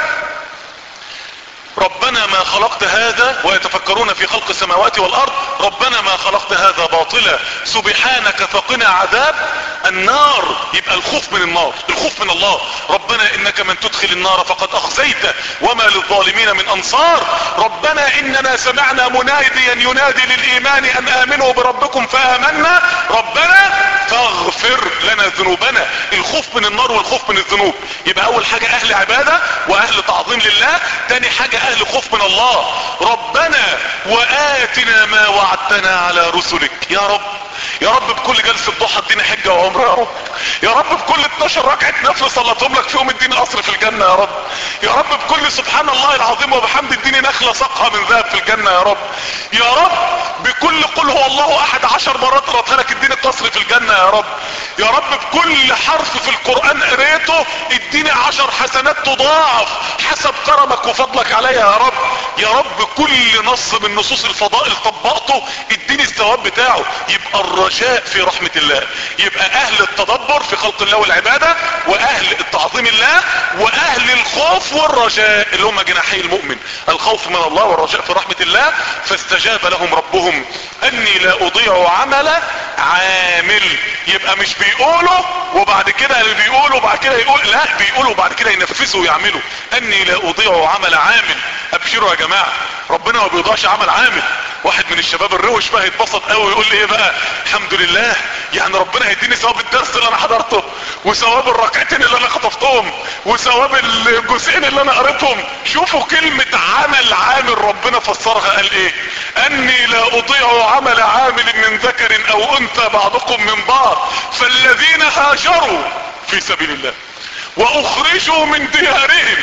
ربنا ما خلقت هذا ويتفكرون في خلق السماوات والارض ربنا ما خلقت هذا باطلا سبحانك فقنا عذاب النار. يبقى الخوف من النار، الخوف من الله. ربنا انك من تدخل النار فقد اخزيته وما للظالمين من انصار. ربنا اننا سمعنا مناديا ينادي للايمان ان امنوا بربكم فامنا ربنا فاغفر لنا ذنوبنا. الخوف من النار والخوف من الذنوب. يبقى اول حاجة اهل عبادة واهل تعظيم لله. تاني حاجة اهل خوف من الله. ربنا واتنا ما وعدتنا على رسلك. يا رب يا رب بكل جلسة ضحى ادينا حجة وعمره يا رب. يا رب بكل اتناشر ركعة نفل صلاتهم لك فيهم اديني قصر في الجنة يا رب. يا رب بكل سبحان الله العظيم وبحمد اديني نخلة سقها من ذهب في الجنة يا رب. يا رب بكل قل هو الله احد عشر مرات قرأتها لك اديني قصر في الجنة يا رب. يا رب بكل حرف في القرآن قريته اديني عشر حسنات تضاعف حسب كرمك وفضلك عليا يا رب. يا رب كل نص من نصوص الفضائل طبقته اديني الثواب بتاعه. يبقى الرجاء في رحمة الله. يبقى اهل التدبر في خلق الله والعبادة واهل التعظيم الله واهل الخوف والرجاء اللي هم جناحي المؤمن، الخوف من الله والرجاء في رحمة الله. فاستجاب لهم ربهم اني لا اضيع عمل عامل. يبقى مش بيقولوا وبعد كده اللي بيقولوا وبعد كده يقول، لا بيقولوا وبعد كده ينفذوا ويعملوا. اني لا اضيع عمل عامل. ابشروا يا جماعة ربنا ما بيضيعش عمل عامل. واحد من الشباب الروش بقى يتبسط قوي ويقول لي ايه بقى، الحمد لله يعني ربنا هيديني ثواب الدرس اللي انا حضرته وثواب الركعتين اللي انا خطفتهم وثواب الجزئين اللي انا قريتهم. شوفوا كلمة عمل عامل ربنا فسرها قال ايه؟ اني لا اضيع عمل عامل من ذكر او انثى بعضكم من بعض فالذين هاجروا في سبيل الله واخرجوا من ديارهم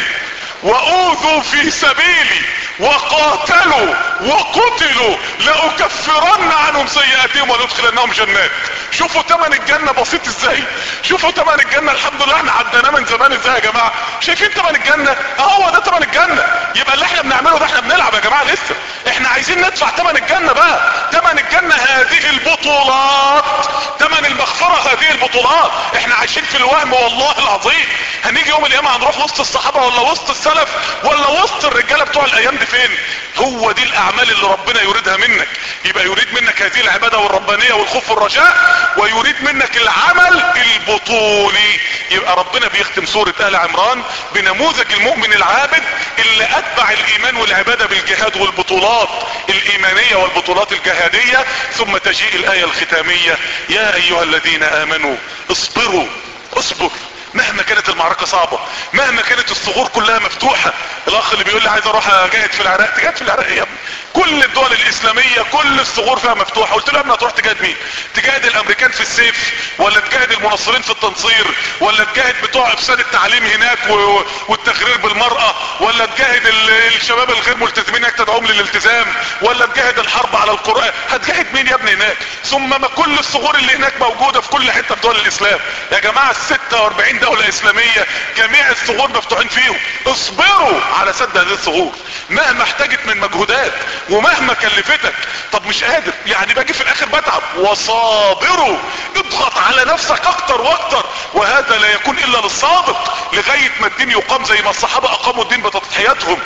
واوذوا في سبيلي وقاتلوا وقتلوا لاكفرن عنهم سيئاتهم ولادخلنهم جنات. شوفوا تمن الجنة بسيط ازاي، شوفوا تمن الجنة الحمد لله احنا عدناه من زمان ازاي يا جماعة. شايفين تمن الجنة اهو ده تمن الجنة. يبقى اللي احنا بنعمله ده احنا بنلعب يا جماعة لسه. احنا عايزين ندفع تمن الجنة بقى. تمن الجنة هذه البطولات، تمن المغفرة هذه البطولات. احنا عايشين في الوهم والله العظيم. هنيجي يوم القيامة هنروح وسط الصحابة ولا وسط السلف ولا وسط الرجالة بتوع الايام دي فين؟ هو دي الاعمال اللي ربنا يريدها منك. يبقى يريد منك هذه العبادة والربانية والخوف والرجاء ويريد منك العمل البطولي. يبقى ربنا بيختم سورة آل عمران بنموذج المؤمن العابد اللي اتبع الايمان والعبادة بالجهاد والبطولات الايمانية والبطولات الجهادية. ثم تجيء الاية الختامية يا ايها الذين امنوا اصبروا. اصبر مهما كانت المعركة صعبة، مهما كانت الثغور كلها مفتوحة. الاخ اللي بيقول لي عايز اروح اجاهد في العراق، تجاهد في العراق يا ابني؟ كل الدول الاسلامية كل الثغور فيها مفتوحة. قلت له يا ابني هتروح تجاهد مين؟ تجاهد الامريكان في السيف، ولا تجاهد المنصرين في التنصير، ولا تجاهد بتوع افساد التعليم هناك و... والتغرير بالمرأة، ولا تجاهد ال... الشباب الغير ملتزمين هناك تدعوهم للالتزام، ولا تجاهد الحرب على القرآن؟ هتجاهد مين يا ابني هناك؟ ثم ما كل الثغور اللي هناك موجودة في كل حتة في دول الاسلام يا جماعة. ستة واربعين دولة اسلامية جميع الثغور مفتوحين فيهم. اصبروا على سد هذه الثغور مهما احتاجت من مجهودات ومهما كلفتك. طب مش قادر يعني باجي في الاخر بتعب. وصابروا، اضغط على نفسك اكتر واكتر، وهذا لا يكون الا للصادق لغاية ما الدين يقام زي ما الصحابة اقاموا الدين بتضحياتهم.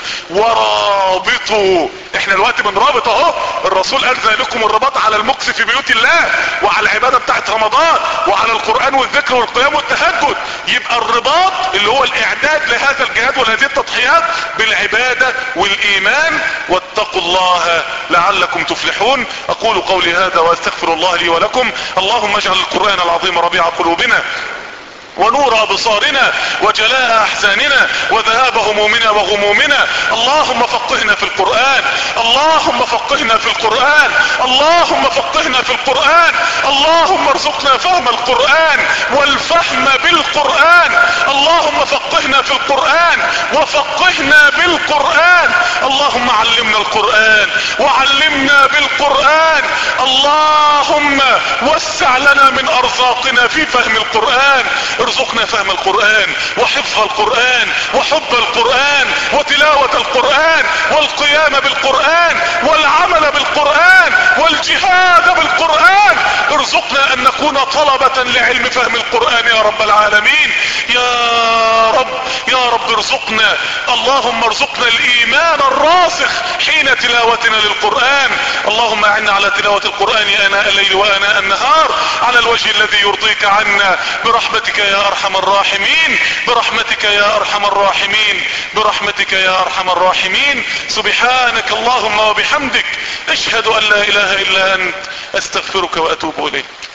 ورابطوا، احنا الوقت بنرابط اهو. الرسول قال ذلكم الرباط على المكث في بيوت الله، وعلى العبادة بتاعت رمضان، وعلى القرآن والذكر والقيام والتهجد. يبقى الرباط اللي هو الاعداد لهذا الجهاد ولهذه التضحيات بالعبادة والايمان. واتقوا الله لعلكم تفلحون. اقول قولي هذا واستغفر الله لي ولكم. اللهم اجعل القرآن العظيم ربيع قلوبنا ونور ابصارنا وجلاء احزاننا وذهاب همومنا وغمومنا. اللهم فقهنا في القرآن، اللهم فقهنا في القرآن، اللهم فقهنا في القرآن. اللهم ارزقنا فهم القرآن والفهم بالقرآن. اللهم فقهنا في القرآن وفقهنا بالقرآن. اللهم علمنا القرآن وعلمنا بالقرآن. اللهم وسع لنا من ارزاقنا في فهم القرآن. ارزقنا فهم القرآن وحفظ القرآن وحب القرآن وتلاوة القرآن والقيام بالقرآن والعمل بالقرآن والجهاد بالقرآن. ارزقنا ان نكون طلبة لعلم فهم القرآن يا رب العالمين. يا رب يا رب ارزقنا، اللهم ارزقنا الايمان الراسخ حين تلاوتنا للقرآن. اللهم اعنا على تلاوة القرآن اناء الليل واناء النهار على الوجه الذي يرضيك عنا برحمتك يا ارحم الراحمين، برحمتك يا ارحم الراحمين، برحمتك يا ارحم الراحمين. سبحانك اللهم وبحمدك اشهد ان لا اله الا انت استغفرك واتوب اليك.